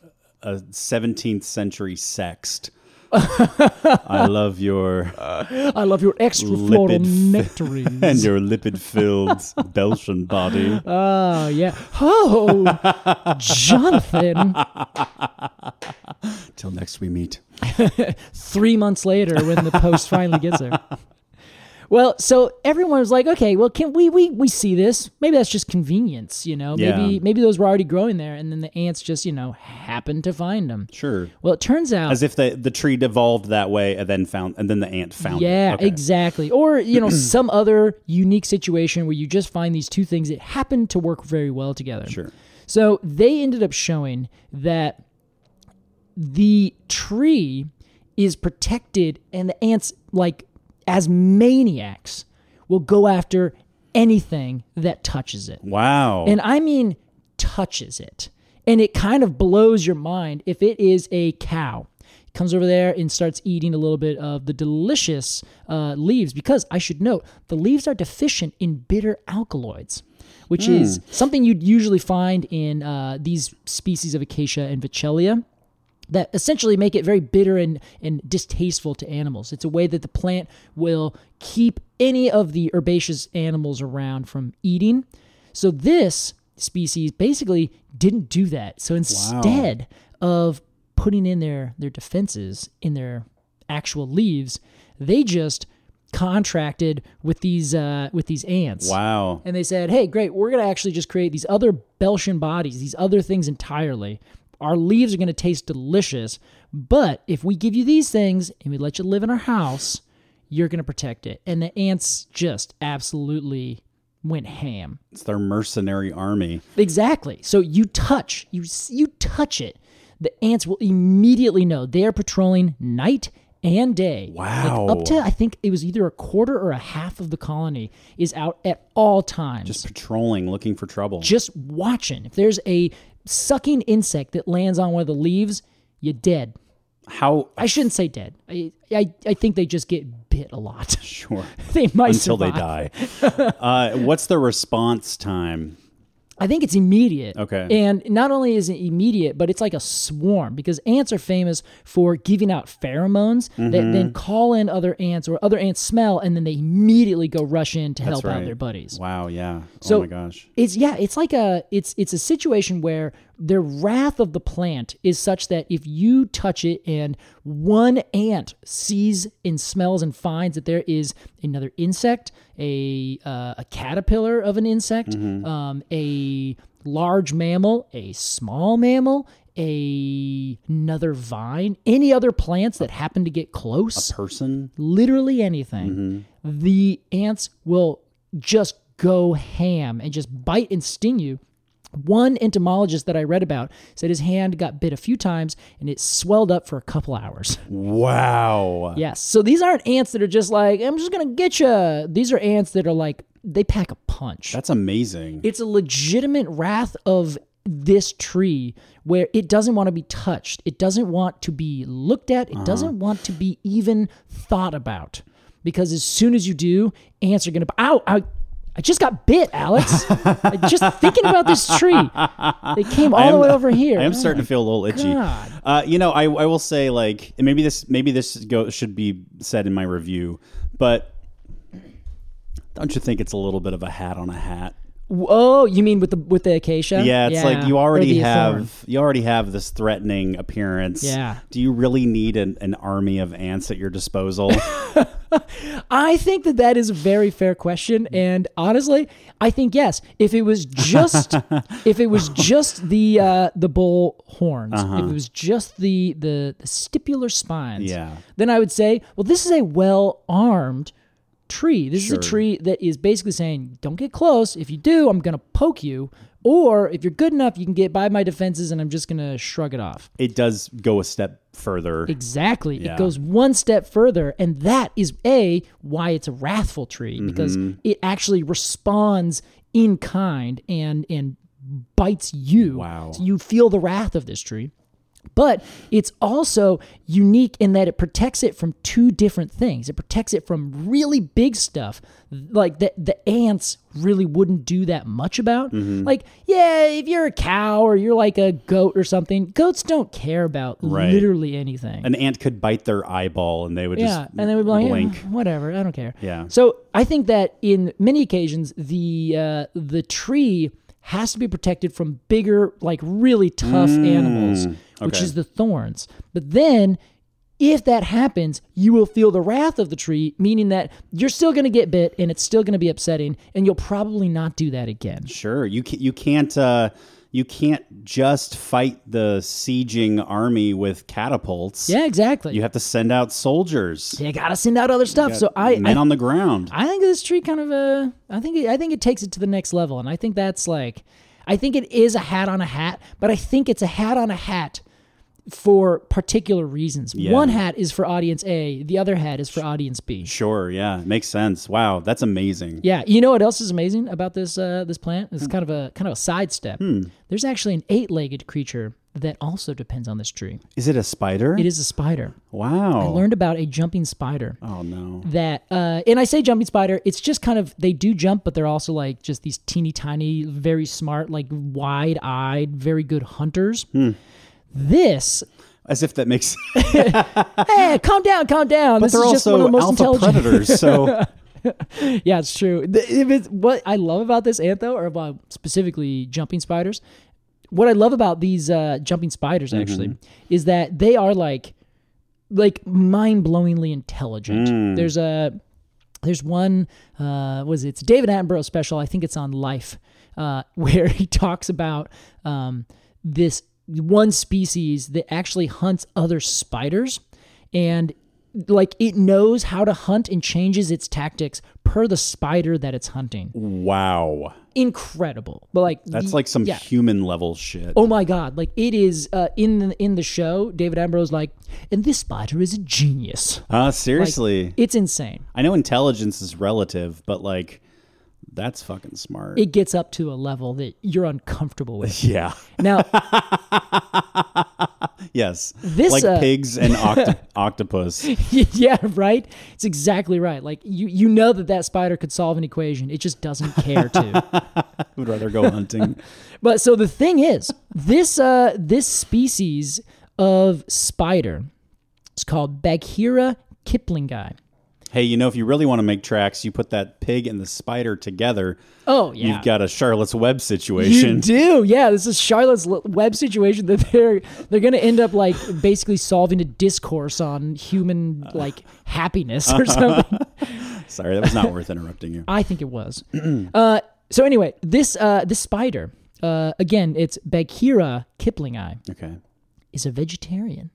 a seventeenth century sext. I love your uh, I love your extra floral nectarines and your lipid-filled Belgian body. Oh, yeah. Oh, Jonathan. Till next we meet. Three months later when the post finally gets there. Well, so everyone was like, okay, well, can we we we see this? Maybe that's just convenience, you know? Maybe yeah. maybe those were already growing there, and then the ants just, you know, happened to find them. Sure. Well, it turns out... As if the, the tree evolved that way and then found, and then the ant found yeah, it. Yeah, okay. exactly. Or, you know, some other unique situation where you just find these two things that happen to work very well together. Sure. So they ended up showing that the tree is protected and the ants, like, as maniacs, will go after anything that touches it. Wow. And I mean touches it. And it kind of blows your mind if it is a cow. It comes over there and starts eating a little bit of the delicious uh, leaves, because I should note, the leaves are deficient in bitter alkaloids, which mm. is something you'd usually find in uh, these species of Acacia and Vachellia, that essentially make it very bitter and, and distasteful to animals. It's a way that the plant will keep any of the herbaceous animals around from eating. So this species basically didn't do that. So instead wow. of putting in their, their defenses in their actual leaves, they just contracted with these uh, with these ants. Wow. And they said, hey, great, we're going to actually just create these other Belgian bodies, these other things entirely. Our leaves are going to taste delicious, but if we give you these things and we let you live in our house, you're going to protect it. And the ants just absolutely went ham. It's their mercenary army. Exactly. So you touch, you you touch it, the ants will immediately know they are patrolling night and day. Wow. Like up to, I think it was either a quarter or a half of the colony is out at all times. Just patrolling, looking for trouble. Just watching. If there's a sucking insect that lands on one of the leaves, you're dead. How? I shouldn't say dead. I, I, I think they just get bit a lot. Sure. They might Until survive. they die. uh, what's the response time? I think it's immediate. Okay. And not only is it immediate, but it's like a swarm because ants are famous for giving out pheromones Mm-hmm. that then call in other ants or other ants smell and then they immediately go rush in to That's help out right. their buddies. Wow, yeah. So oh my gosh. It's yeah, it's like a it's it's a situation where the wrath of the plant is such that if you touch it and one ant sees and smells and finds that there is another insect, a uh, a caterpillar of an insect, Mm-hmm. um, a large mammal, a small mammal, a another vine, any other plants that happen to get close, Person? literally anything, the ants will just go ham and just bite and sting you. One entomologist that I read about said his hand got bit a few times and it swelled up for a couple hours. Wow. Yes. So these aren't ants that are just like, I'm just going to get you. These are ants that are like, they pack a punch. That's amazing. It's a legitimate wrath of this tree where it doesn't want to be touched. It doesn't want to be looked at. It Uh-huh. doesn't want to be even thought about. Because as soon as you do, ants are going to, ow, ow, I just got bit, Alex. I just thinking about this tree. They came all I am- the way over here. I am Oh starting my to feel a little itchy. God. Uh, you know, I, I will say, like, and maybe this maybe this go, should be said in my review, but don't you think it's a little bit of a hat on a hat? Oh, you mean with the with the acacia? Yeah, it's like you or already the have thorn. you already have this threatening appearance. Yeah. Do you really need an, an army of ants at your disposal? I think that that is a very fair question, and honestly, I think yes. If it was just, if it was just the uh, the bull horns, if it was just the, the the stipular spines, Yeah. then I would say, well, this is a well armed tree. This Sure. is a tree that is basically saying, don't get close. If you do, I'm gonna poke you. Or if you're good enough, you can get by my defenses, and I'm just gonna shrug it off. It does go a step further. Exactly. Yeah. It goes one step further, and that is a why it's a wrathful tree because Mm-hmm. it actually responds in kind and and bites you. Wow. So you feel the wrath of this tree. But it's also unique in that it protects it from two different things. It protects it from really big stuff, like that the ants really wouldn't do that much about. Mm-hmm. Like, yeah, if you're a cow or you're like a goat or something, goats don't care about Right. literally anything. An ant could bite their eyeball, and they would yeah, just and they would be like, blink. "Yeah, whatever, I don't care. Yeah. So I think that in many occasions, the uh, the tree has to be protected from bigger, like really tough animals, which Mm, okay. is the thorns. But then, if that happens, you will feel the wrath of the tree, meaning that you're still going to get bit and it's still going to be upsetting, and you'll probably not do that again. Sure, you can, you can't uh, you can't just fight the sieging army with catapults. Yeah, exactly. You have to send out soldiers. you got to send out other stuff. Got So I, men I on the ground. I think this tree kind of uh I think it, I think it takes it to the next level, and I think that's like I think it is a hat on a hat, but I think it's a hat on a hat for particular reasons. Yeah. One hat is for audience A, the other hat is for audience B. Sure, yeah, makes sense. Wow, that's amazing. Yeah, you know what else is amazing about this uh, this plant? It's kind of a kind of a sidestep. Hmm. There's actually an eight-legged creature that also depends on this tree. Is it a spider? It is a spider. Wow. I learned about a jumping spider. Oh no. That uh and I say jumping spider, it's just kind of they do jump, but they're also like just these teeny tiny, very smart, like wide-eyed, very good hunters. Hmm. This As if that makes. hey, calm down, calm down. But This they're is just one also of the most alpha intelligent predators, so yeah, it's true. The- If it's, what I love about this ant, though, or about specifically jumping spiders, what I love about these uh, jumping spiders actually is that they are like, like mind-blowingly intelligent. There's a, there's one, uh, was it? It's a David Attenborough special. I think it's on Life, uh, where he talks about um, this one species that actually hunts other spiders, and like it knows how to hunt and changes its tactics per the spider that it's hunting. Wow. Incredible. But like That's like some yeah. human level shit. Oh my God. Like it is uh, in the, in the show, David Attenborough's like, and this spider is a genius. Uh, seriously. Like, it's insane. I know intelligence is relative, but like that's fucking smart. It gets up to a level that you're uncomfortable with. Yeah. Now, yes. This, like uh, pigs and octo- octopus. yeah, right? It's exactly right. Like you, you know that that spider could solve an equation. It just doesn't care to. Would rather go hunting. But so the thing is, this uh, this species of spider is called Bagheera kiplingi. Hey, you know, if you really want to make tracks, you put that pig and the spider together. Oh, yeah. You've got a Charlotte's Web You situation. do, yeah. This is Charlotte's Web situation that they're they're going to end up like basically solving a discourse on human like happiness or something. Sorry, that was not worth interrupting you. I think it was. uh, so anyway, this uh, this spider, uh, again, it's Bagheera kiplingi, Okay. is a vegetarian.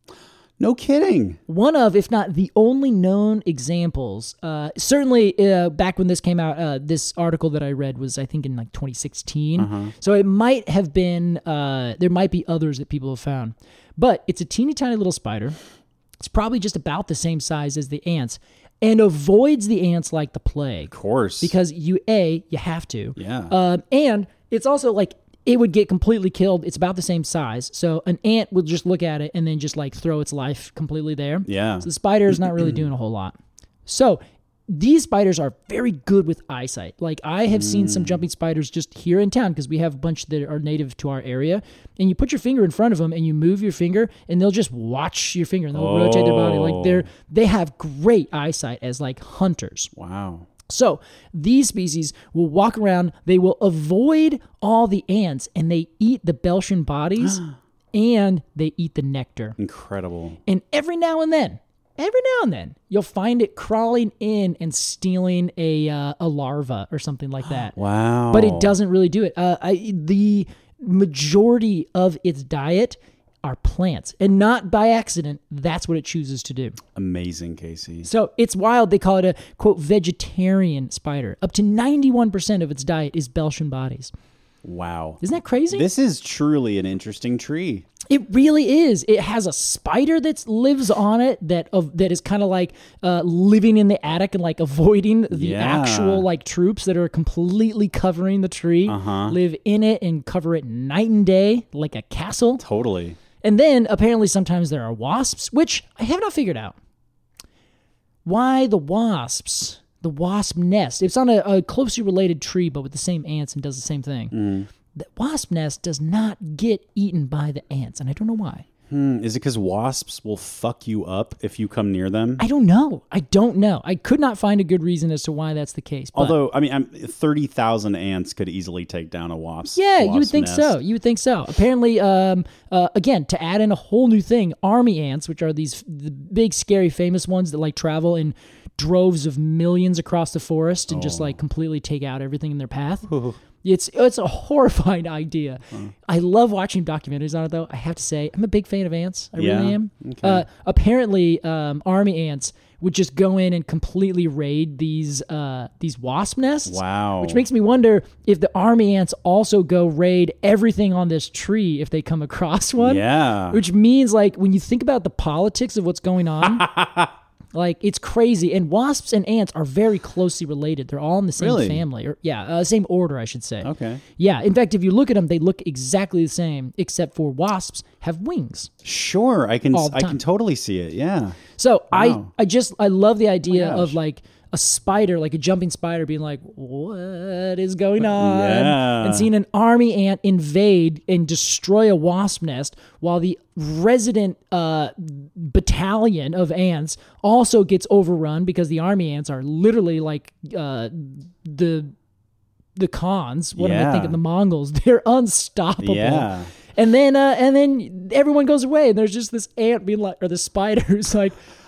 No kidding. One of, if not the only known examples, uh, certainly uh, back when this came out, uh, this article that I read was, I think, in like twenty sixteen. Uh-huh. So it might have been, uh, there might be others that people have found. But it's a teeny tiny little spider. It's probably just about the same size as the ants and avoids the ants like the plague. Of course. Because you, A, you have to. Yeah. Um, and it's also like, it would get completely killed. It's about the same size. So an ant would just look at it and then just like throw its life completely there. Yeah. So the spider is not really doing a whole lot. So these spiders are very good with eyesight. Like I have seen some jumping spiders just here in town because we have a bunch that are native to our area. And you put your finger in front of them and you move your finger and they'll just watch your finger and they'll Oh. rotate their body. Like they're, they have great eyesight as like hunters. Wow. So these species will walk around, they will avoid all the ants, and they eat the Belgian bodies, and they eat the nectar. Incredible. And every now and then, every now and then, you'll find it crawling in and stealing a uh, a larva or something like that. Wow. But it doesn't really do it. Uh, I, the majority of its diet are plants, and not by accident. That's what it chooses to do. Amazing, Casey. So it's wild. They call it a, quote, vegetarian spider. Up to ninety-one percent of its diet is Belgian bodies. Wow. Isn't that crazy? This is truly an interesting tree. It really is. It has a spider that lives on it that of that is kind of like uh, living in the attic and like avoiding the Yeah. actual like troops that are completely covering the tree. Uh-huh. Live in it and cover it night and day like a castle. Totally. And then apparently sometimes there are wasps, which I have not figured out. Why the wasps? The wasp nest. It's on a, a closely related tree, but with the same ants and does the same thing. Mm. The wasp nest does not get eaten by the ants, and I don't know why. Hmm. Is it because wasps will fuck you up if you come near them? I don't know. I don't know. I could not find a good reason as to why that's the case. But Although, I mean, I'm, thirty thousand ants could easily take down a wasp. yeah, you would wasp think nest. so. You would think so. Apparently, um, uh, again, to add in a whole new thing, army ants, which are these the big, scary, famous ones that like travel in droves of millions across the forest and Oh. just like completely take out everything in their path. It's it's a horrifying idea. I love watching documentaries on it, though. I have to say, I'm a big fan of ants. I Yeah? really am. Okay. Uh, apparently, um, army ants would just go in and completely raid these uh, these wasp nests. Wow. Which makes me wonder if the army ants also go raid everything on this tree if they come across one. Yeah. Which means, like, when you think about the politics of what's going on, like, it's crazy. And wasps and ants are very closely related. They're all in the same Really? family. Or yeah, uh, same order, I should say. Okay. Yeah. In fact, if you look at them, they look exactly the same, except for wasps have wings. Sure, I can. All the I time. can totally see it. Yeah. So Wow. I, I just, I love the idea gosh. of like a spider, like a jumping spider being like, what is going on? Yeah. And seeing an army ant invade and destroy a wasp nest while the resident uh, battalion of ants also gets overrun because the army ants are literally like uh, the, the cons. What am I Yeah. thinking? The Mongols. They're unstoppable. Yeah. And then, uh, and then everyone goes away, and there's just this ant being like, or the spider who's like,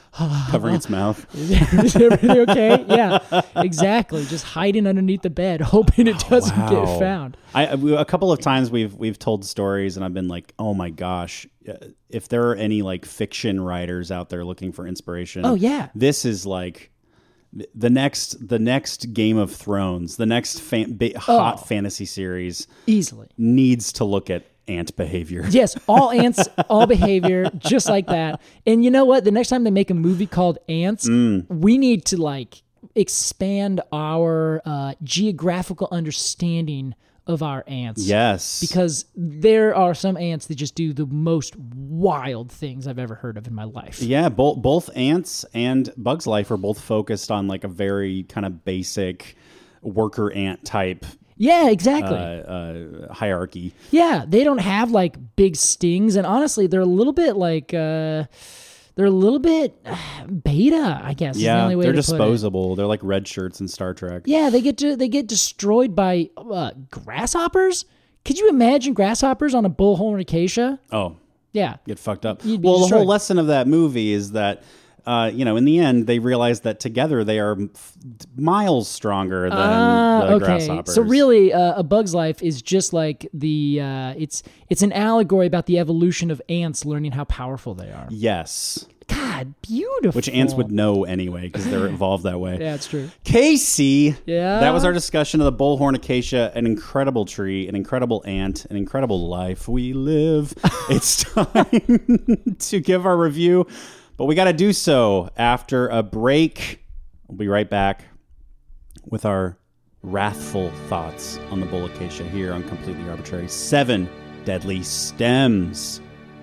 covering its mouth. Is everything okay? Yeah, exactly. Just hiding underneath the bed, hoping it doesn't Wow. get found. I a couple of times we've we've told stories, and I've been like, oh my gosh, if there are any like fiction writers out there looking for inspiration, Oh, yeah. this is like the next the next Game of Thrones, the next fan, ba- hot Oh. fantasy series Easily. needs to look at ant behavior. Yes, all ants, all behavior, just like that. And you know what? The next time they make a movie called Ants, Mm. we need to like expand our uh, geographical understanding of our ants. Yes, Because there are some ants that just do the most wild things I've ever heard of in my life. yeah, both both ants and Bugs Life are both focused on like a very kind of basic worker ant type Yeah, uh, exactly. uh, hierarchy. Yeah, they don't have like big stings, and honestly, they're a little bit like uh, they're a little bit uh, beta, I guess. is the Yeah, only way they're to put it. disposable. They're like red shirts in Star Trek. Yeah, they get to they get destroyed by uh, grasshoppers. Could you imagine grasshoppers on a bullhorn acacia? Oh, Yeah, get fucked up. You'd be Well, the whole destroyed. lesson of that movie is that, uh, you know, in the end, they realize that together they are f- miles stronger than Ah, the okay. grasshoppers. So really, uh, A Bug's Life is just like the uh, it's it's an allegory about the evolution of ants learning how powerful they are. Yes, God, beautiful. which ants would know anyway because they're evolved that way. Yeah, it's true. Casey, Yeah? that was our discussion of the bullhorn acacia, an incredible tree, an incredible ant, an incredible life we live. It's time to give our review, but we got to do so after a break. We'll be right back with our wrathful thoughts on the bull acacia here on Completely Arbitrary. Seven deadly stems.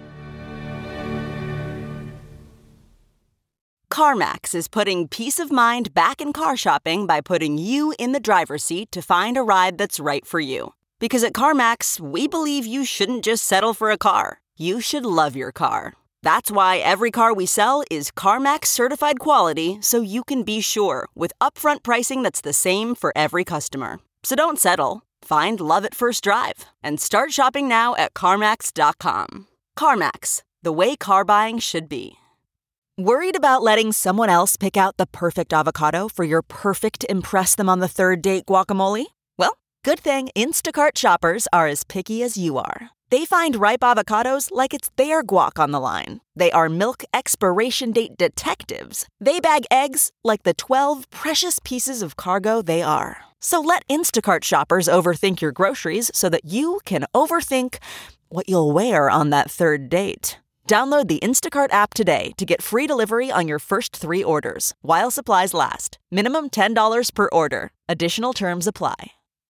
CarMax is putting peace of mind back in car shopping by putting you in the driver's seat to find a ride that's right for you. Because at CarMax, we believe you shouldn't just settle for a car. You should love your car. That's why every car we sell is CarMax certified quality, so you can be sure with upfront pricing that's the same for every customer. So don't settle. Find love at first drive and start shopping now at CarMax dot com. CarMax, the way car buying should be. Worried about letting someone else pick out the perfect avocado for your perfect impress them on the third date guacamole? Well, good thing Instacart shoppers are as picky as you are. They find ripe avocados like it's their guac on the line. They are milk expiration date detectives. They bag eggs like the twelve precious pieces of cargo they are. So let Instacart shoppers overthink your groceries so that you can overthink what you'll wear on that third date. Download the Instacart app today to get free delivery on your first three orders, while supplies last. Minimum ten dollars per order. Additional terms apply.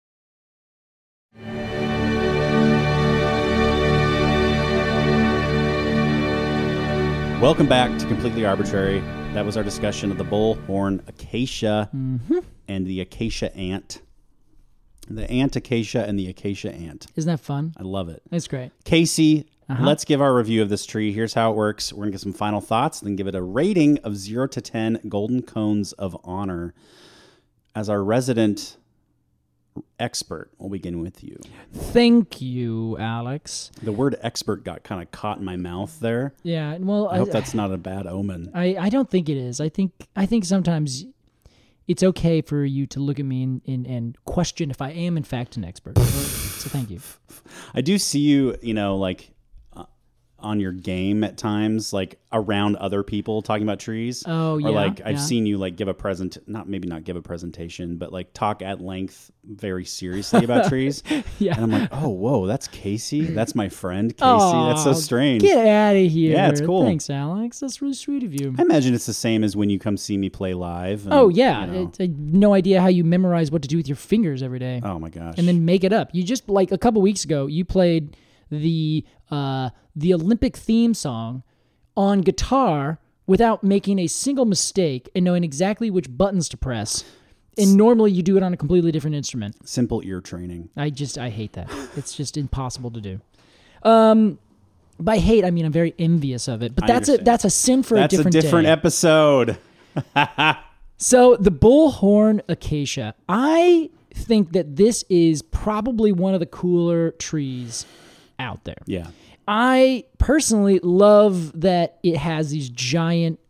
Welcome back to Completely Arbitrary. That was our discussion of the bullhorn acacia Mm-hmm. and the acacia ant. The ant acacia and the acacia ant. Isn't that fun? I love it. That's great. Casey, Uh-huh. let's give our review of this tree. Here's how it works. We're going to get some final thoughts, then give it a rating of zero to ten golden cones of honor. As our resident expert, we'll begin with you. Thank you, Alex. The word expert got kind of caught in my mouth there. Yeah, well, I hope that's not a bad omen. I, I don't think it is. I think I think sometimes it's okay for you to look at me and, and, and question if I am in fact an expert. So, so thank you. I do see you, you know, like uh, on your game at times, like around other people talking about trees. Oh, yeah, Or like I've yeah. seen you like give a present, not maybe not give a presentation, but like talk at length very seriously about trees. Yeah. And I'm like, oh, whoa, that's Casey. That's my friend Casey. That's so Aw, strange. Get out of here. Yeah, it's cool. Thanks, Alex. That's really sweet of you. I imagine it's the same as when you come see me play live. and, Oh, yeah. you know- It- I have no idea how you memorize what to do with your fingers every day. oh my gosh. And then make it up. You just, like a couple weeks ago, you played the uh, the Olympic theme song on guitar without making a single mistake and knowing exactly which buttons to press. And normally you do it on a completely different instrument. simple ear training. I just, I hate that. It's just impossible to do. Um, by hate, I mean I'm very envious of it. But I that's a understand. that's a sin for That's a different a different day. episode. So the bullhorn acacia, I think that this is probably one of the cooler trees out there. Yeah. I personally love that it has these giant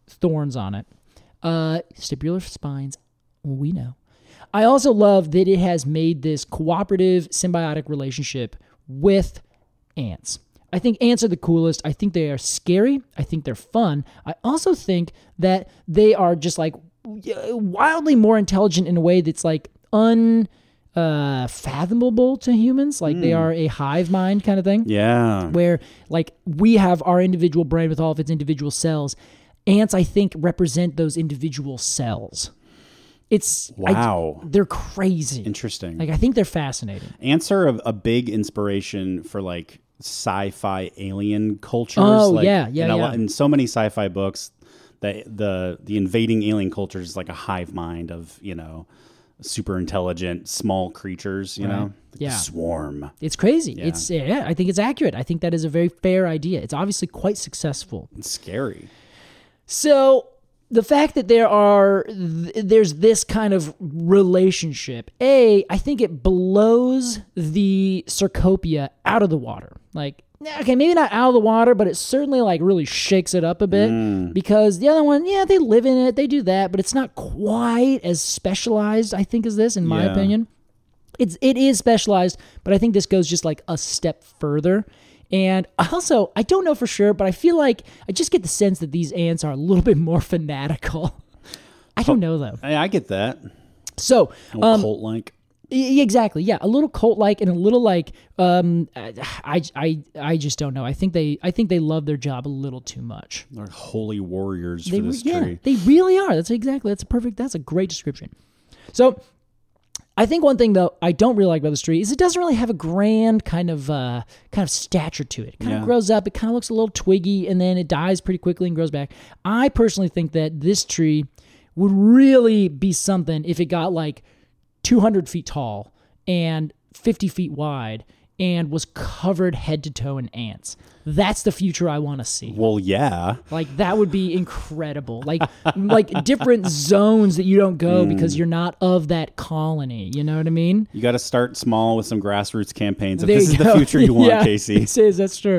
thorns on it. Uh, stipular spines, we know. I also love that it has made this cooperative, symbiotic relationship with ants. I think ants are the coolest. I think they are scary. I think they're fun. I also think that they are just like wildly more intelligent in a way that's like un uh, fathomable to humans. Like mm. they are a hive mind kind of thing. Yeah. Where like we have our individual brain with all of its individual cells. Ants, I think, represent those individual cells. It's wow. I, they're crazy. Interesting. Like I think they're fascinating. Ants are a, a big inspiration for like sci-fi alien cultures. Oh like, yeah, yeah, in, a yeah. Lot, in so many sci-fi books, the the the invading alien culture is like a hive mind of you know super intelligent small creatures. You right. know, yeah, swarm. It's crazy. Yeah. It's yeah. I think it's accurate. I think that is a very fair idea. It's obviously quite successful. It's scary. So the fact that there are th- there's this kind of relationship, A, I think it blows the Cercopia out of the water. Like, okay, maybe not out of the water, but it certainly like really shakes it up a bit mm. because the other one, yeah, they live in it, they do that, but it's not quite as specialized, I think, as this, in my yeah. opinion. It's it is specialized, but I think this goes just like a step further. And also, I don't know for sure, but I feel like I just get the sense that these ants are a little bit more fanatical. I don't know, though. I, I get that. So, um, cult-like. Y- exactly, yeah, a little cult-like and a little like um, I, I, I just don't know. I think they, I think they love their job a little too much. They're holy warriors they, for this yeah, tree. They really are. That's exactly. That's a perfect. That's a great description. So. I think one thing though I don't really like about this tree is it doesn't really have a grand kind of uh, kind of stature to it. It kind yeah. of grows up, it kind of looks a little twiggy, and then it dies pretty quickly and grows back. I personally think that this tree would really be something if it got like two hundred feet tall and fifty feet wide and was covered head to toe in ants. That's the future I want to see. Well, yeah. Like that would be incredible. Like like different zones that you don't go mm. because you're not of that colony. You know what I mean? You got to start small with some grassroots campaigns. If there this is go. the future you want, yeah, Casey. This is, that's true.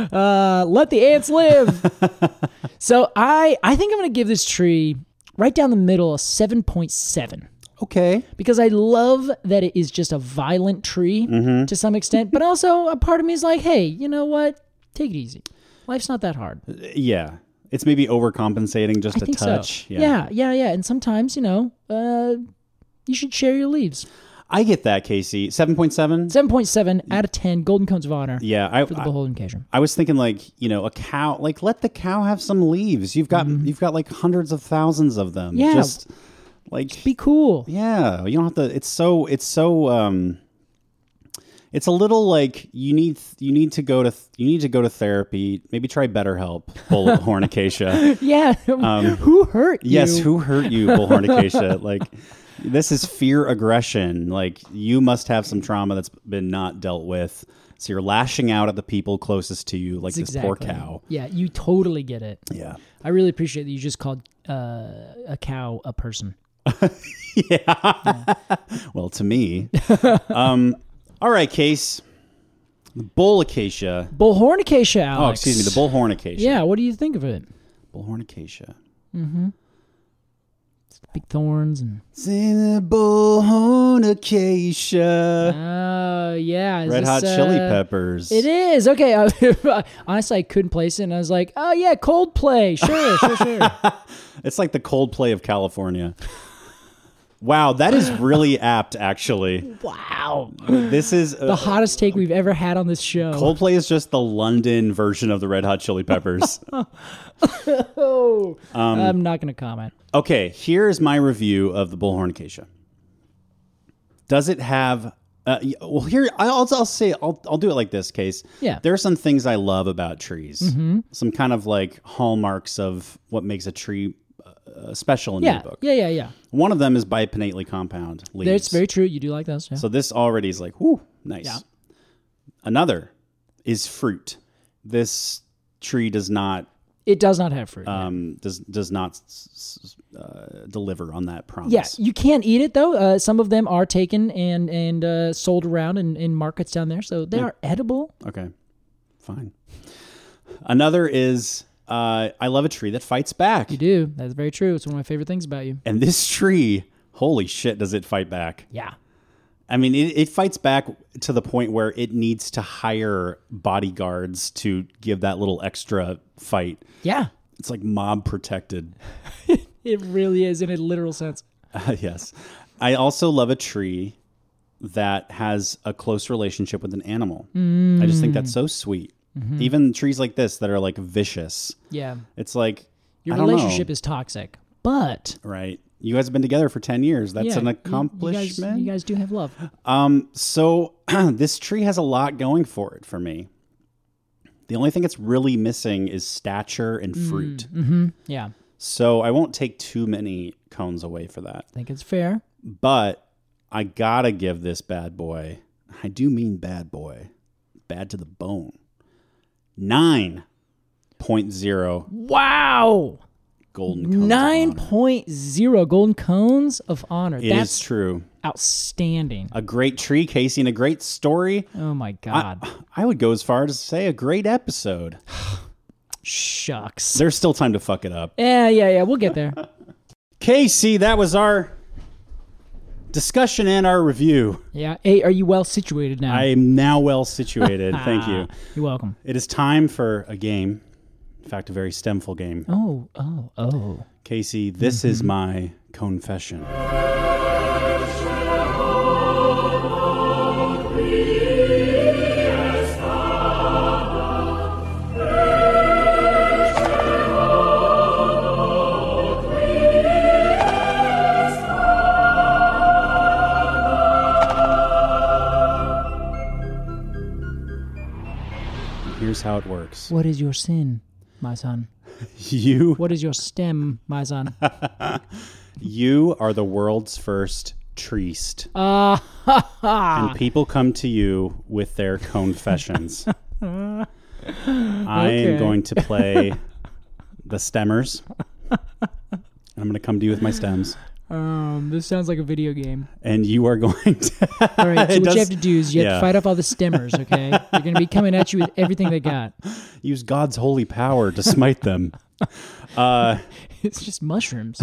Uh, let the ants live. So I, I think I'm going to give this tree right down the middle a seven point seven. Okay. Because I love that it is just a violent tree mm-hmm. to some extent, but also a part of me is like, hey, you know what? Take it easy. Life's not that hard. Yeah. It's maybe overcompensating just I a think touch. So. Yeah. yeah, yeah, yeah. And sometimes, you know, uh, you should share your leaves. I get that, Casey. seven point seven? seven point seven out of ten Golden Cones of Honor. Yeah, I, for the I, Beholden Occasion. I was thinking like, you know, a cow, like let the cow have some leaves. You've got mm-hmm. you've got like hundreds of thousands of them. Yeah. Just like Just be cool. Yeah, you don't have to it's so it's so um it's a little like you need you need to go to you need to go to therapy. Maybe try BetterHelp, bullhorn acacia. Yeah. Um, who hurt you? Yes, who hurt you, bullhorn acacia? Like this is fear aggression. Like you must have some trauma that's been not dealt with. So you're lashing out at the people closest to you, like that's this exactly. poor cow. Yeah, you totally get it. Yeah. I really appreciate that you just called uh, a cow a person. yeah. yeah. Well, to me. um, all right, Case. The bull acacia. Bullhorn acacia, Alex. Oh, excuse me, the bullhorn acacia. Yeah, what do you think of it? Bullhorn acacia. Mm-hmm. Big thorns and say the bullhorn acacia. Oh uh, yeah, is Red this, Hot uh, Chili Peppers. It is okay. I, honestly, I couldn't place it, and I was like, "Oh yeah, Coldplay, sure, sure, sure." It's like the Coldplay of California. Wow, that is really apt, actually. Wow, this is uh, the hottest take we've ever had on this show. Coldplay is just the London version of the Red Hot Chili Peppers. oh, um, I'm not going to comment. Okay, here's my review of the bullhorn acacia. Does it have? Uh, well, here I'll, I'll say I'll I'll do it like this, Case. Yeah, there are some things I love about trees. Mm-hmm. Some kind of like hallmarks of what makes a tree uh, special in yeah. your book. Yeah, yeah, yeah. One of them is bipinnately compound leaves. That's very true. You do like those. Yeah. So this already is like, whoo, nice. Yeah. Another is fruit. This tree does not. It does not have fruit. Um, does does not uh, deliver on that promise. Yeah, you can't eat it though. Uh, some of them are taken and and uh, sold around in, in markets down there, so they yeah. are edible. Okay, fine. Another is Uh, I love a tree that fights back. You do. That's very true. It's one of my favorite things about you. And this tree, holy shit, does it fight back? Yeah. I mean, it, it fights back to the point where it needs to hire bodyguards to give that little extra fight. Yeah. It's like mob protected. It really is in a literal sense. Uh, yes. I also love a tree that has a close relationship with an animal. Mm. I just think that's so sweet. Mm-hmm. Even trees like this that are like vicious. Yeah. It's like, your I don't relationship know. is toxic, but... Right. You guys have been together for ten years. That's yeah, an accomplishment. You, you, guys, you guys do have love. Um. So this tree has a lot going for it for me. The only thing it's really missing is stature and fruit. Mm, mm-hmm. Yeah. So I won't take too many cones away for that. I think it's fair. But I gotta give this bad boy, I do mean bad boy, bad to the bone, nine point oh Wow. golden cones. nine point oh golden cones of honor. It That's is true. Outstanding. A great tree, Casey, and a great story. Oh my God. I, I would go as far as to say a great episode. Shucks. There's still time to fuck it up. Yeah, yeah, yeah. We'll get there. Casey, that was our discussion and our review. Yeah. Hey, are you well situated now? I am now well situated. Thank you. You're welcome. It is time for a game. In fact, a very stemful game. Oh, oh, oh. Casey, this mm-hmm. is my confession. Here's how it works. What is your sin, my son? You. What is your stem, my son? You are the world's first treest. Uh, and people come to you with their confessions. I Okay. am going to play the stemmers. And I'm going to come to you with my stems. Um, this sounds like a video game. And you are going to... All right, so It what does- you have to do is you have yeah. to fight off all the stemmers, okay? They're going to be coming at you with everything they got. Use God's holy power to smite them. Uh, It's just mushrooms.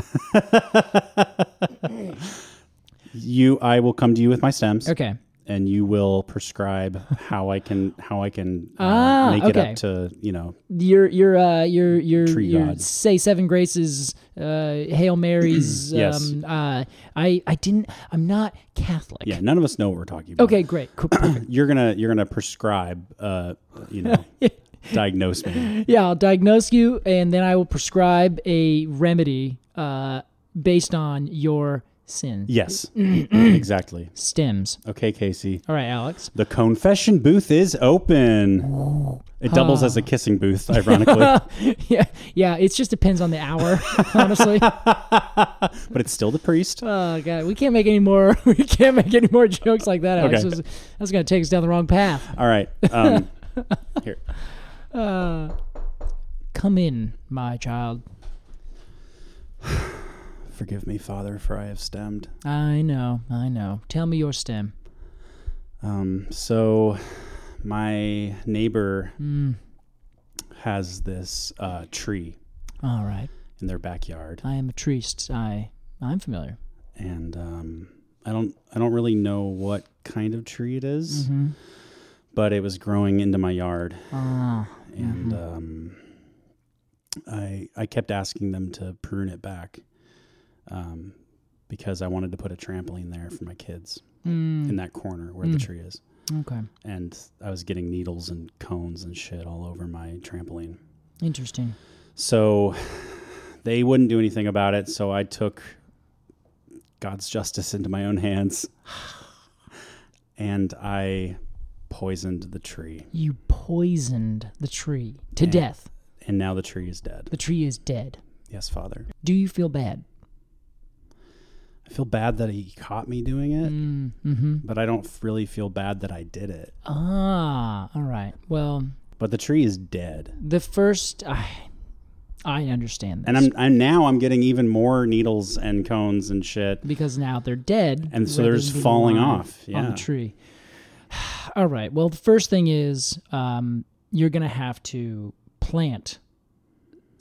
you, I will come to you with my stems. Okay. And you will prescribe how I can how I can uh, Ah, make it okay. up to, you know, Your your uh your your, Tree your God. say seven graces, uh Hail Marys. Yes. Um, uh, I I didn't. I'm not Catholic. yeah, none of us know what we're talking about. Okay, great. Cool. Perfect. You're gonna you're gonna prescribe, uh, you know, diagnose me. Yeah, I'll diagnose you, and then I will prescribe a remedy uh based on your sin. Yes, exactly. Stems. Okay, Casey. All right, Alex. The confession booth is open. It doubles as a kissing booth, ironically, yeah, yeah. It just depends on the hour, honestly. but it's still the priest. Oh god, we can't make any more. We can't make any more jokes like that, Alex. Okay. That's, that's gonna take us down the wrong path. All right. Um, here. Uh, come in, my child. Forgive me, Father, for I have stemmed. I know, I know. Tell me your stem. Um, so my neighbor Mm. has this uh, tree All right. in their backyard, I am a priest. I I'm familiar. and um, I don't I don't really know what kind of tree it is, Mm-hmm. but it was growing into my yard, Ah. and um, I I kept asking them to prune it back, um, because I wanted to put a trampoline there for my kids Mm. in that corner where the Mm. tree is. Okay. And I was getting needles and cones and shit all over my trampoline. Interesting. So they wouldn't do anything about it. So I took God's justice into my own hands and I poisoned the tree. You poisoned the tree to And- death. And now the tree is dead. The tree is dead. Yes, Father. Do you feel bad? I feel bad that he caught me doing it, Mm, mm-hmm. but I don't really feel bad that I did it. Ah, all right. Well, But the tree is dead. the first, I, I understand this. And I'm, I'm now I'm getting even more needles and cones and shit. because now they're dead. And so rather they're than just being falling alive off, on yeah. the tree. All right. Well, the first thing is um, you're going to have to plant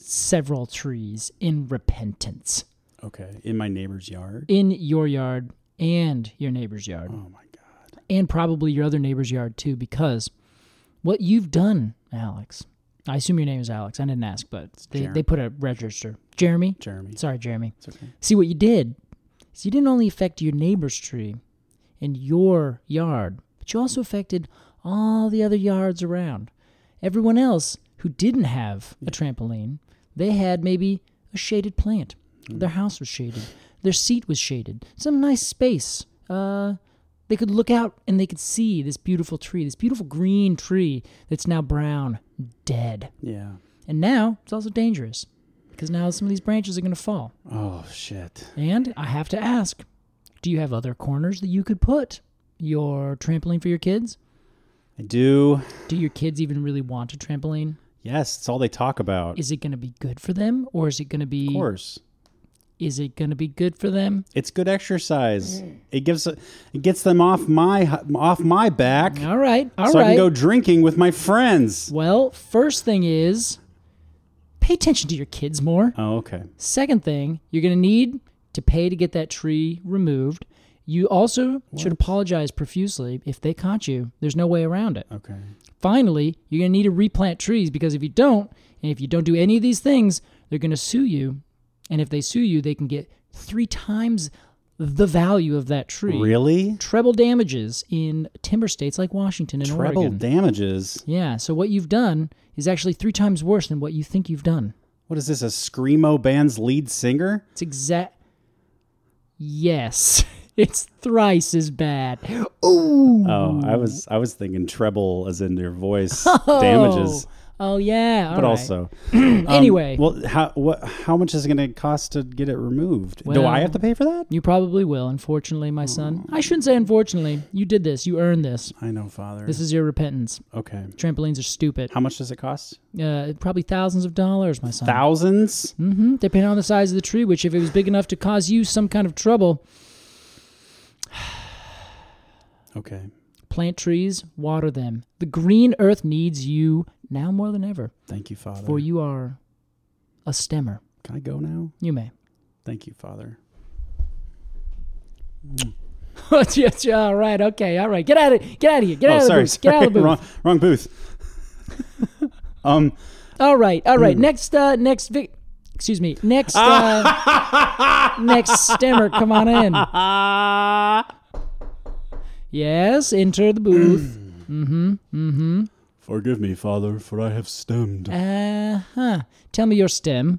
several trees in repentance Okay. In my neighbor's yard. in your yard and your neighbor's yard. Oh my God. And probably your other neighbor's yard too, because what you've done, Alex, I assume your name is Alex. I didn't ask, but they, Jeremy. they put a register. Jeremy? Jeremy. Sorry, Jeremy. It's okay. See, what you did is you didn't only affect your neighbor's tree in your yard, but you also affected all the other yards around. Everyone else who didn't have a trampoline, they had maybe a shaded plant. Their house was shaded. Their seat was shaded. Some nice space. Uh, they could look out and they could see this beautiful tree, this beautiful green tree that's now brown, dead. Yeah. And now it's also dangerous because now some of these branches are going to fall. Oh, shit. And I have to ask, do you have other corners that you could put your trampoline for your kids? I do. Do your kids even really want a trampoline? Yes, it's all they talk about. Is it going to be good for them, or is it going to be? Of course. Is it going to be good for them? It's good exercise. It gives it gets them off my off my back. All right, all right. so I can go drinking with my friends. Well, first thing is, pay attention to your kids more. Oh, okay. Second thing, you're going to need to pay to get that tree removed. You also should apologize profusely if they caught you. There's no way around it. Okay. Finally, you're going to need to replant trees because if you don't, and if you don't do any of these things, they're going to sue you. And if they sue you, they can get three times the value of that tree. Really? Treble damages in timber states like Washington and Treble Oregon. damages. Yeah, so what you've done is actually three times worse than what you think you've done. What is this? A screamo band's lead singer? It's exact. Yes, it's thrice as bad. Ooh. Oh, I was I was thinking treble as in your voice damages. Oh yeah, all But right. also, um, Anyway. well, how what? How much is it going to cost to get it removed? Do Well- I have to pay for that? You probably will, unfortunately, my son. I shouldn't say unfortunately. You did this. You earned this. I know, Father. This is your repentance. okay. Trampolines are stupid. How much does it cost? Uh, probably thousands of dollars, my son. Thousands. Mm-hmm. Depending on the size of the tree, which if it was big enough to cause you some kind of trouble, Okay. plant trees, water them. The green earth needs you now more than ever, Thank you, Father. for you are a stemmer. Can I go now? You may. Thank you, Father. Yes, yeah, all right, okay, all right. Get out of get out of here. Get out oh, of the sorry, booth. sorry. Get out of the booth. wrong, wrong booth. um. All right, all Hmm. right. Next, uh, next, Vic. Excuse me. Next, uh, next stemmer. Come on in. Yes, enter the booth. mm-hmm. Mm-hmm. Forgive me, Father, for I have stemmed. Uh huh. Tell me your stem.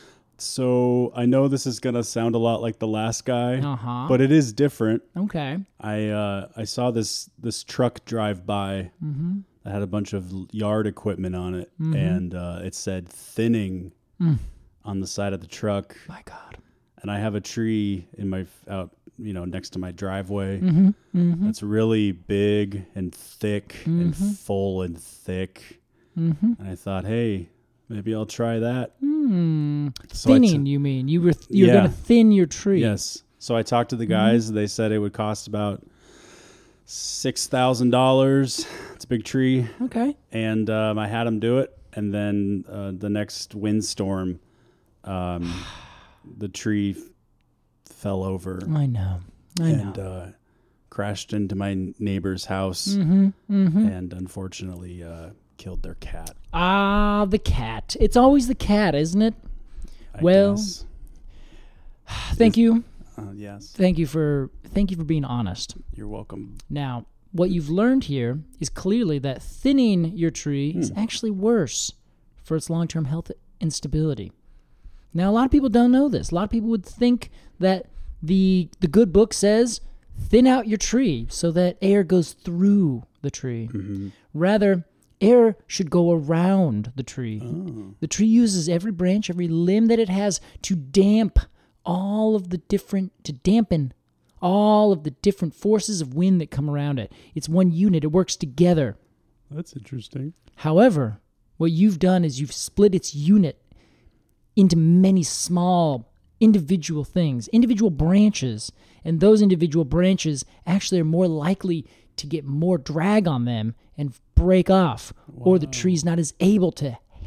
So I know this is gonna sound a lot like the last guy, Uh-huh. but it is different. Okay. I uh, I saw this this truck drive by Mm-hmm. that had a bunch of yard equipment on it, Mm-hmm. and uh, it said thinning Mm. on the side of the truck. My God. And I have a tree in my out, you know, next to my driveway. Mm-hmm. Mm-hmm. That's really big and thick and Mhm. full and thick. Mm-hmm. And I thought, hey, maybe I'll try that. Hmm. So I Thinning, t- you mean? You were you're Yeah. gonna thin your tree. Yes. So I talked to the guys. Mm-hmm. They said it would cost about six thousand dollars. It's a big tree, Okay. and um, I had them do it. And then uh, the next windstorm, um, the tree f- fell over I know. I and know. uh, crashed into my n- neighbor's house, Mm-hmm. Mm-hmm. and unfortunately uh, killed their cat. Ah, the cat. It's always the cat, isn't it? I Well, guess. Thank you. Uh, yes, Thank you for thank you for being honest. you're welcome. Now, what you've learned here is clearly that thinning your tree is actually worse for its long-term health and stability. Now, a lot of people don't know this. A lot of people would think that the the good book says thin out your tree so that air goes through the tree. Rather, air should go around the tree. The tree uses every branch, every limb that it has to damp all of the different, to dampen all of the different forces of wind that come around it. It's one unit. It works together. That's interesting. However, what you've done is you've split its unit into many small individual things, individual branches, and those individual branches actually are more likely to get more drag on them and break off, or the tree's not as able to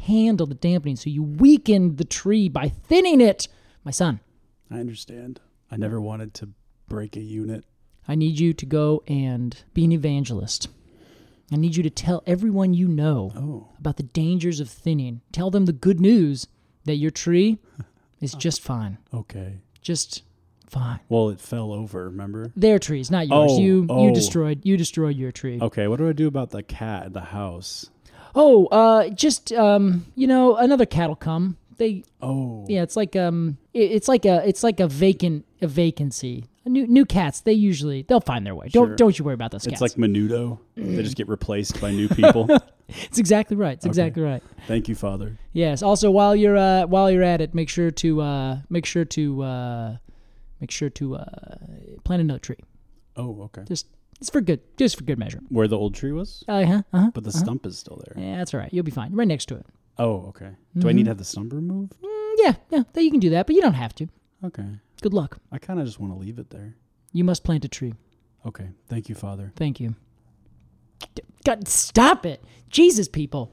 handle the dampening, so you weaken the tree by thinning it. My son, I understand. I never wanted to break a unit. I need you to go and be an evangelist. I need you to tell everyone you know Oh. about the dangers of thinning. Tell them the good news that your tree is just fine. Okay. Just fine. Well, it fell over, remember? Their trees, not yours. Oh, you oh. you destroyed you destroyed your tree. Okay, what do I do about the cat at the house? Oh, uh, just um, you know, another cat will come. They Oh. yeah, it's like um, it, it's like a it's like a vacant a vacancy. New new cats, they usually they'll find their way. Sure. Don't don't you worry about those It's cats. like Menudo. They just get replaced by new people. It's exactly right. It's exactly right. Thank you, Father. Yes. Also, while you're uh, while you're at it, make sure to uh, make sure to uh, make sure to uh, plant another tree. Oh, okay. Just it's for good, just for good measure. Where the old tree was? Uh huh. Uh huh. But the stump is still there. Yeah, that's all right. You'll be fine. Right next to it. Oh, okay. Do I need to have the stump removed? Mm, yeah, yeah. that You can do that, but you don't have to. Okay. Good luck. I kind of just want to leave it there. You must plant a tree. Okay. Thank you, Father. Thank you. D- God, stop it. Jesus, people.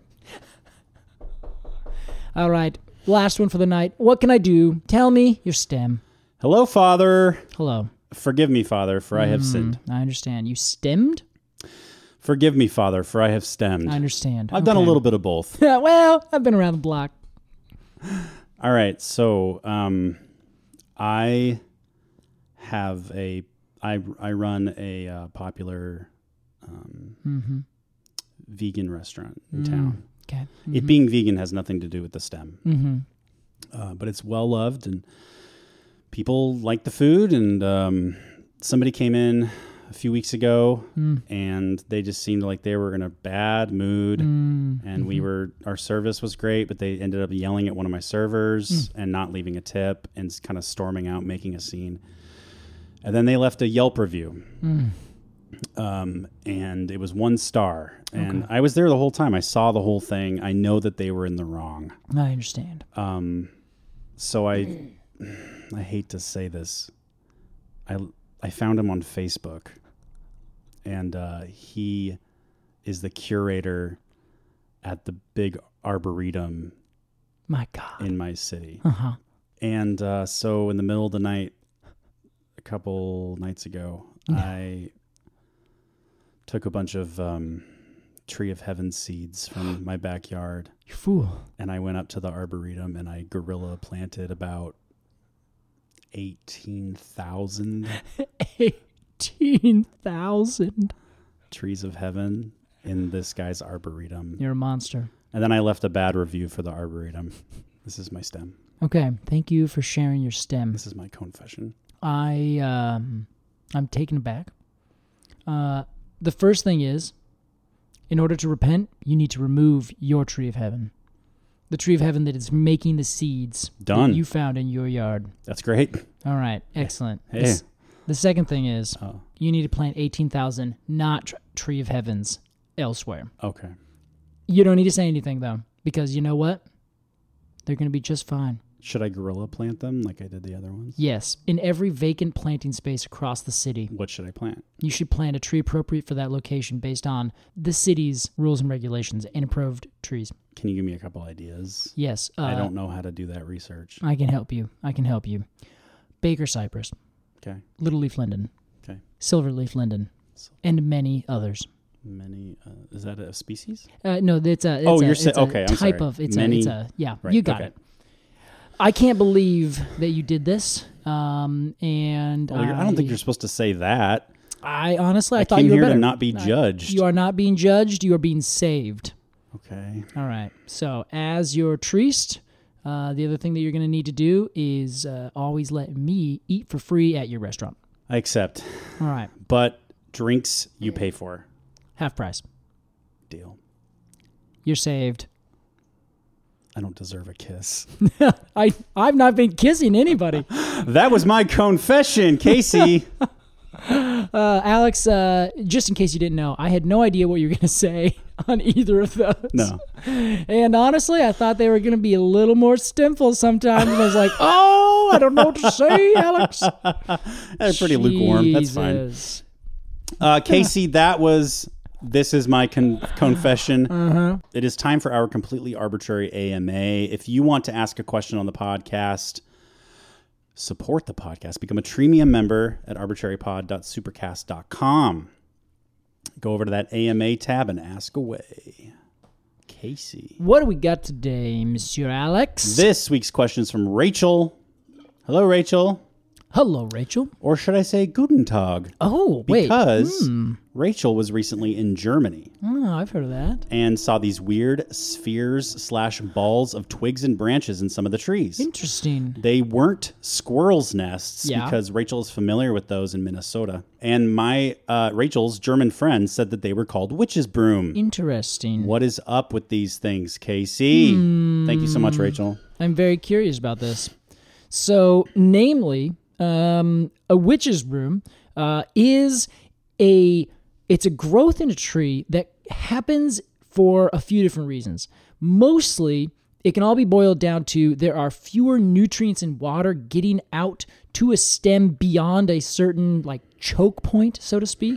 All right. Last one for the night. What can I do? Tell me your stem. Hello, Father. Hello. Forgive me, Father, for I have sinned. I understand. You stemmed? Forgive me, Father, for I have stemmed. I understand. I've done a Okay. little bit of both. Well, I've been around the block. All right. So, um, I have a, I, I run a uh, popular um, Mm-hmm. vegan restaurant in town. Okay. It being vegan has nothing to do with the stem, Mm-hmm. uh, but it's well loved and people like the food. And um, somebody came in a few weeks ago and they just seemed like they were in a bad mood. And we were, our service was great, but they ended up yelling at one of my servers and not leaving a tip and kind of storming out, making a scene. And then they left a Yelp review. Um, and it was one star. And I was there the whole time. I saw the whole thing. I know that they were in the wrong. I understand. Um, so I, I hate to say this. I, I found him on Facebook, and uh, he is the curator at the big arboretum My God. in my city. Uh-huh. And uh, so in the middle of the night, a couple nights ago, I took a bunch of um, Tree of Heaven seeds from my backyard, You fool. and I went up to the arboretum and I guerrilla planted about eighteen thousand eighteen thousand. trees of heaven in this guy's arboretum. You're a monster. And then I left a bad review for the arboretum. This is my stem. Okay. Thank you for sharing your stem. This is my confession. I, um, I'm taken aback. Uh, the first thing is, in order to repent, you need to remove your tree of heaven. The tree of heaven that is making the seeds Done. that you found in your yard. That's great. All right. Excellent. Hey. This- the second thing is, Oh, you need to plant eighteen thousand not tr- tree of heavens elsewhere. okay. You don't need to say anything, though, because you know what? They're going to be just fine. Should I guerrilla plant them like I did the other ones? Yes, in every vacant planting space across the city, What should I plant? you should plant a tree appropriate for that location based on the city's rules and regulations and approved trees. Can you give me a couple ideas? Yes. Uh, I don't know how to do that research. I can help you. I can help you. Baker cypress, Okay. little leaf linden, Okay. silver leaf linden, and many others. Many. Uh, is that a species? Uh, no, it's a. It's Oh, a, you're it's sa- a okay, I'm type sorry. of. It's Many- a. It's a. Yeah, Right, you got okay. it. I can't believe that you did this. Um, and Well, you're, I don't think you're supposed to say that. I honestly, I, I thought came you were here to better. not be I- judged. You are not being judged. You are being saved. Okay. All right. So, as your priest, uh, the other thing that you're going to need to do is uh, always let me eat for free at your restaurant. I accept. All right. But drinks you pay for. Half price. Deal. You're saved. I don't deserve a kiss. I, I've not been kissing anybody. That was my confession, Casey. Uh, Alex, uh, just in case you didn't know, I had no idea what you were going to say on either of those. No. And honestly, I thought they were going to be a little more stemful sometimes. And I was like, oh, I don't know what to say, Alex. They're pretty lukewarm. That's fine. Jesus. Uh, Casey, that was This is my con- confession. Uh-huh. It is time for our completely arbitrary A M A. If you want to ask a question on the podcast, support the podcast, become a Treemium member at arbitrary pod dot supercast dot com. Go over to that A M A tab and ask away. Casey. What do we got today, Monsieur Alex? This week's question is from Rachel. Hello, Rachel. Hello, Rachel. Or should I say Guten Tag? Oh, wait. Because Hmm. Rachel was recently in Germany Oh, I've heard of that. and saw these weird spheres slash balls of twigs and branches in some of the trees. Interesting. They weren't squirrels' nests Yeah. because Rachel is familiar with those in Minnesota. And my uh, Rachel's German friend said that they were called witch's broom. Interesting. What is up with these things, Casey? Hmm. Thank you so much, Rachel. I'm very curious about this. So, namely, um, a witch's broom uh, is a it's a growth in a tree that happens for a few different reasons. Mostly, it can all be boiled down to there are fewer nutrients in water getting out to a stem beyond a certain like choke point, so to speak.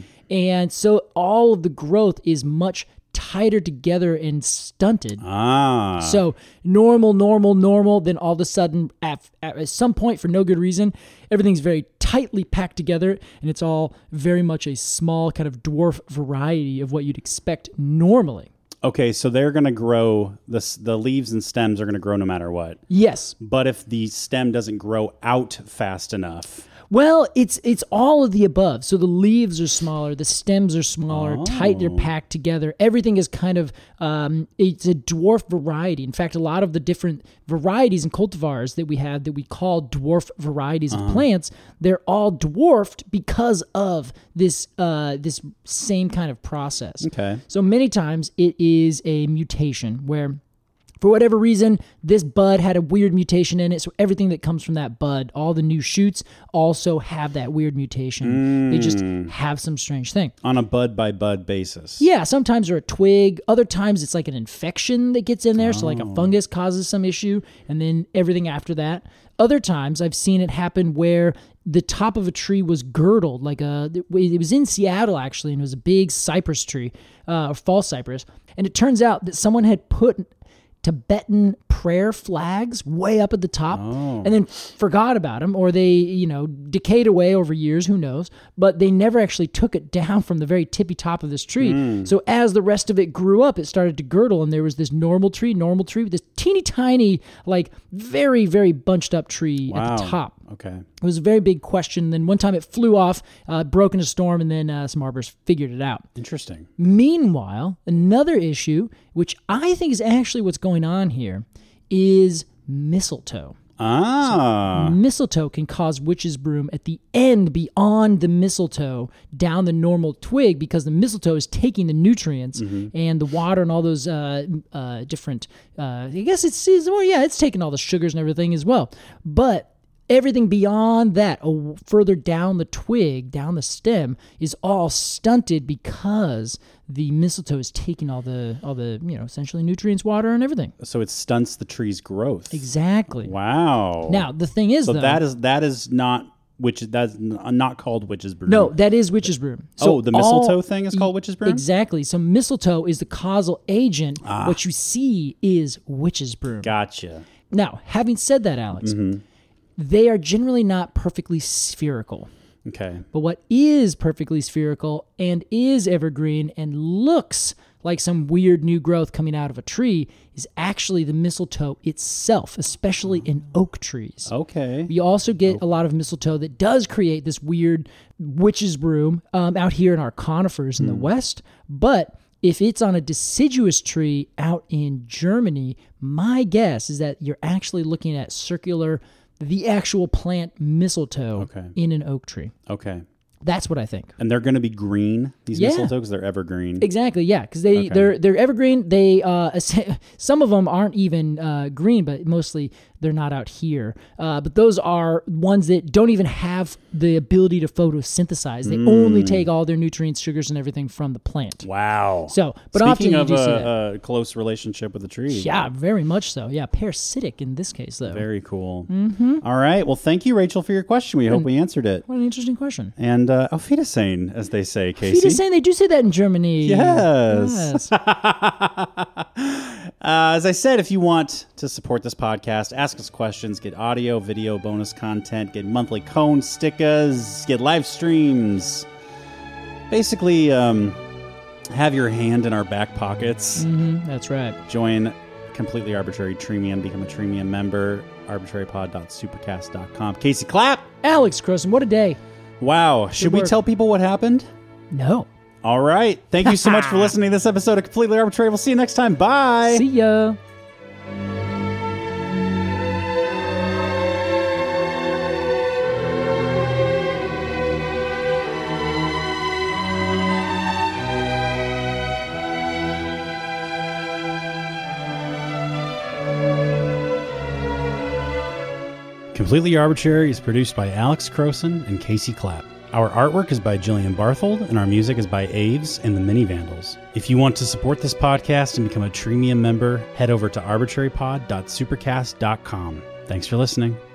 And so all of the growth is much tighter together and stunted. Ah. So normal, normal, normal. Then all of a sudden, at, at some point, for no good reason, everything's very tightly packed together, and it's all very much a small kind of dwarf variety of what you'd expect normally. Okay, so they're going to grow, the, s- the leaves and stems are going to grow no matter what. Yes. But if the stem doesn't grow out fast enough, Well, it's it's all of the above. So the leaves are smaller, the stems are smaller, tighter packed together. Everything is kind of um, it's a dwarf variety. In fact, a lot of the different varieties and cultivars that we have that we call dwarf varieties of plants, they're all dwarfed because of this uh, this same kind of process. Okay. So many times it is a mutation where, for whatever reason, this bud had a weird mutation in it, so everything that comes from that bud, all the new shoots, also have that weird mutation. They just have some strange thing. on a bud by bud basis. Yeah, sometimes they're a twig. Other times it's like an infection that gets in there, so like a fungus causes some issue, and then everything after that. Other times I've seen it happen where the top of a tree was girdled, like a, it was in Seattle actually, and it was a big cypress tree, uh, or false cypress, and it turns out that someone had put Tibetan prayer flags way up at the top and then forgot about them, or they, you know, decayed away over years, who knows, but they never actually took it down from the very tippy top of this tree. So as the rest of it grew up, it started to girdle, and there was this normal tree, normal tree with this teeny tiny, like very, very bunched up tree at Wow. the top. Okay. It was a very big question. Then one time it flew off, uh, broke in a storm, and then uh, some arborists figured it out. Interesting. Meanwhile, another issue, which I think is actually what's going on here, is mistletoe. Ah. Mistletoe can cause witch's broom at the end beyond the mistletoe down the normal twig, because the mistletoe is taking the nutrients and the water and all those uh, uh, different, uh, I guess it's, it's, well, yeah, it's taking all the sugars and everything as well. But everything beyond that, oh, further down the twig, down the stem, is all stunted because the mistletoe is taking all the, all the, you know, essentially nutrients, water, and everything. So it stunts the tree's growth. Exactly. Wow. Now, the thing is, so though, that is that is not witch. That's n- not called witch's broom. no, that is witch's broom. oh, the mistletoe all- thing is called witch's broom. Exactly. So mistletoe is the causal agent. What you see is witch's broom. Gotcha. Now, having said that, Alex, Mm-hmm. they are generally not perfectly spherical. Okay. But what is perfectly spherical and is evergreen and looks like some weird new growth coming out of a tree is actually the mistletoe itself, especially in oak trees. Okay. We also get a lot of mistletoe that does create this weird witch's broom um, out here in our conifers in the west. But if it's on a deciduous tree out in Germany, my guess is that you're actually looking at circular, the actual plant mistletoe Okay. in an oak tree. Okay. That's what I think. And they're going to be green, these Yeah. mistletoe, because they're evergreen. Exactly, yeah, because they Okay. they're they're evergreen. They uh, some of them aren't even uh, green, but mostly They're not out here. Uh, but those are ones that don't even have the ability to photosynthesize. They mm. only take all their nutrients, sugars, and everything from the plant. Wow. So, but Speaking often you of do a, see that. a close relationship with the tree. Yeah, very much so. Yeah, parasitic in this case, though. Very cool. Mm-hmm. All right. Well, thank you, Rachel, for your question. We hope we answered it. What an interesting question. And uh, auf Wiedersehen, as they say, Casey. Auf Wiedersehen, they do say that in Germany. Yes. yes. uh, as I said, if you want to support this podcast, ask us questions, get audio, video, bonus content, get monthly cone stickers, get live streams. Basically, um, have your hand in our back pockets. Mm-hmm, that's right. Join Completely Arbitrary Treemium. Become a Treemium member. arbitrary pod dot supercast dot com. Casey Clapp. Alex Croson, what a day. Wow. Should work. we tell people what happened? No. All right. Thank you so much for listening to this episode of Completely Arbitrary. We'll see you next time. Bye. See ya. Completely Arbitrary is produced by Alex Croson and Casey Clapp. Our artwork is by Jillian Barthold, and our music is by Aves and the Mini Vandals. If you want to support this podcast and become a Treemium member, head over to arbitrary pod dot supercast dot com. Thanks for listening.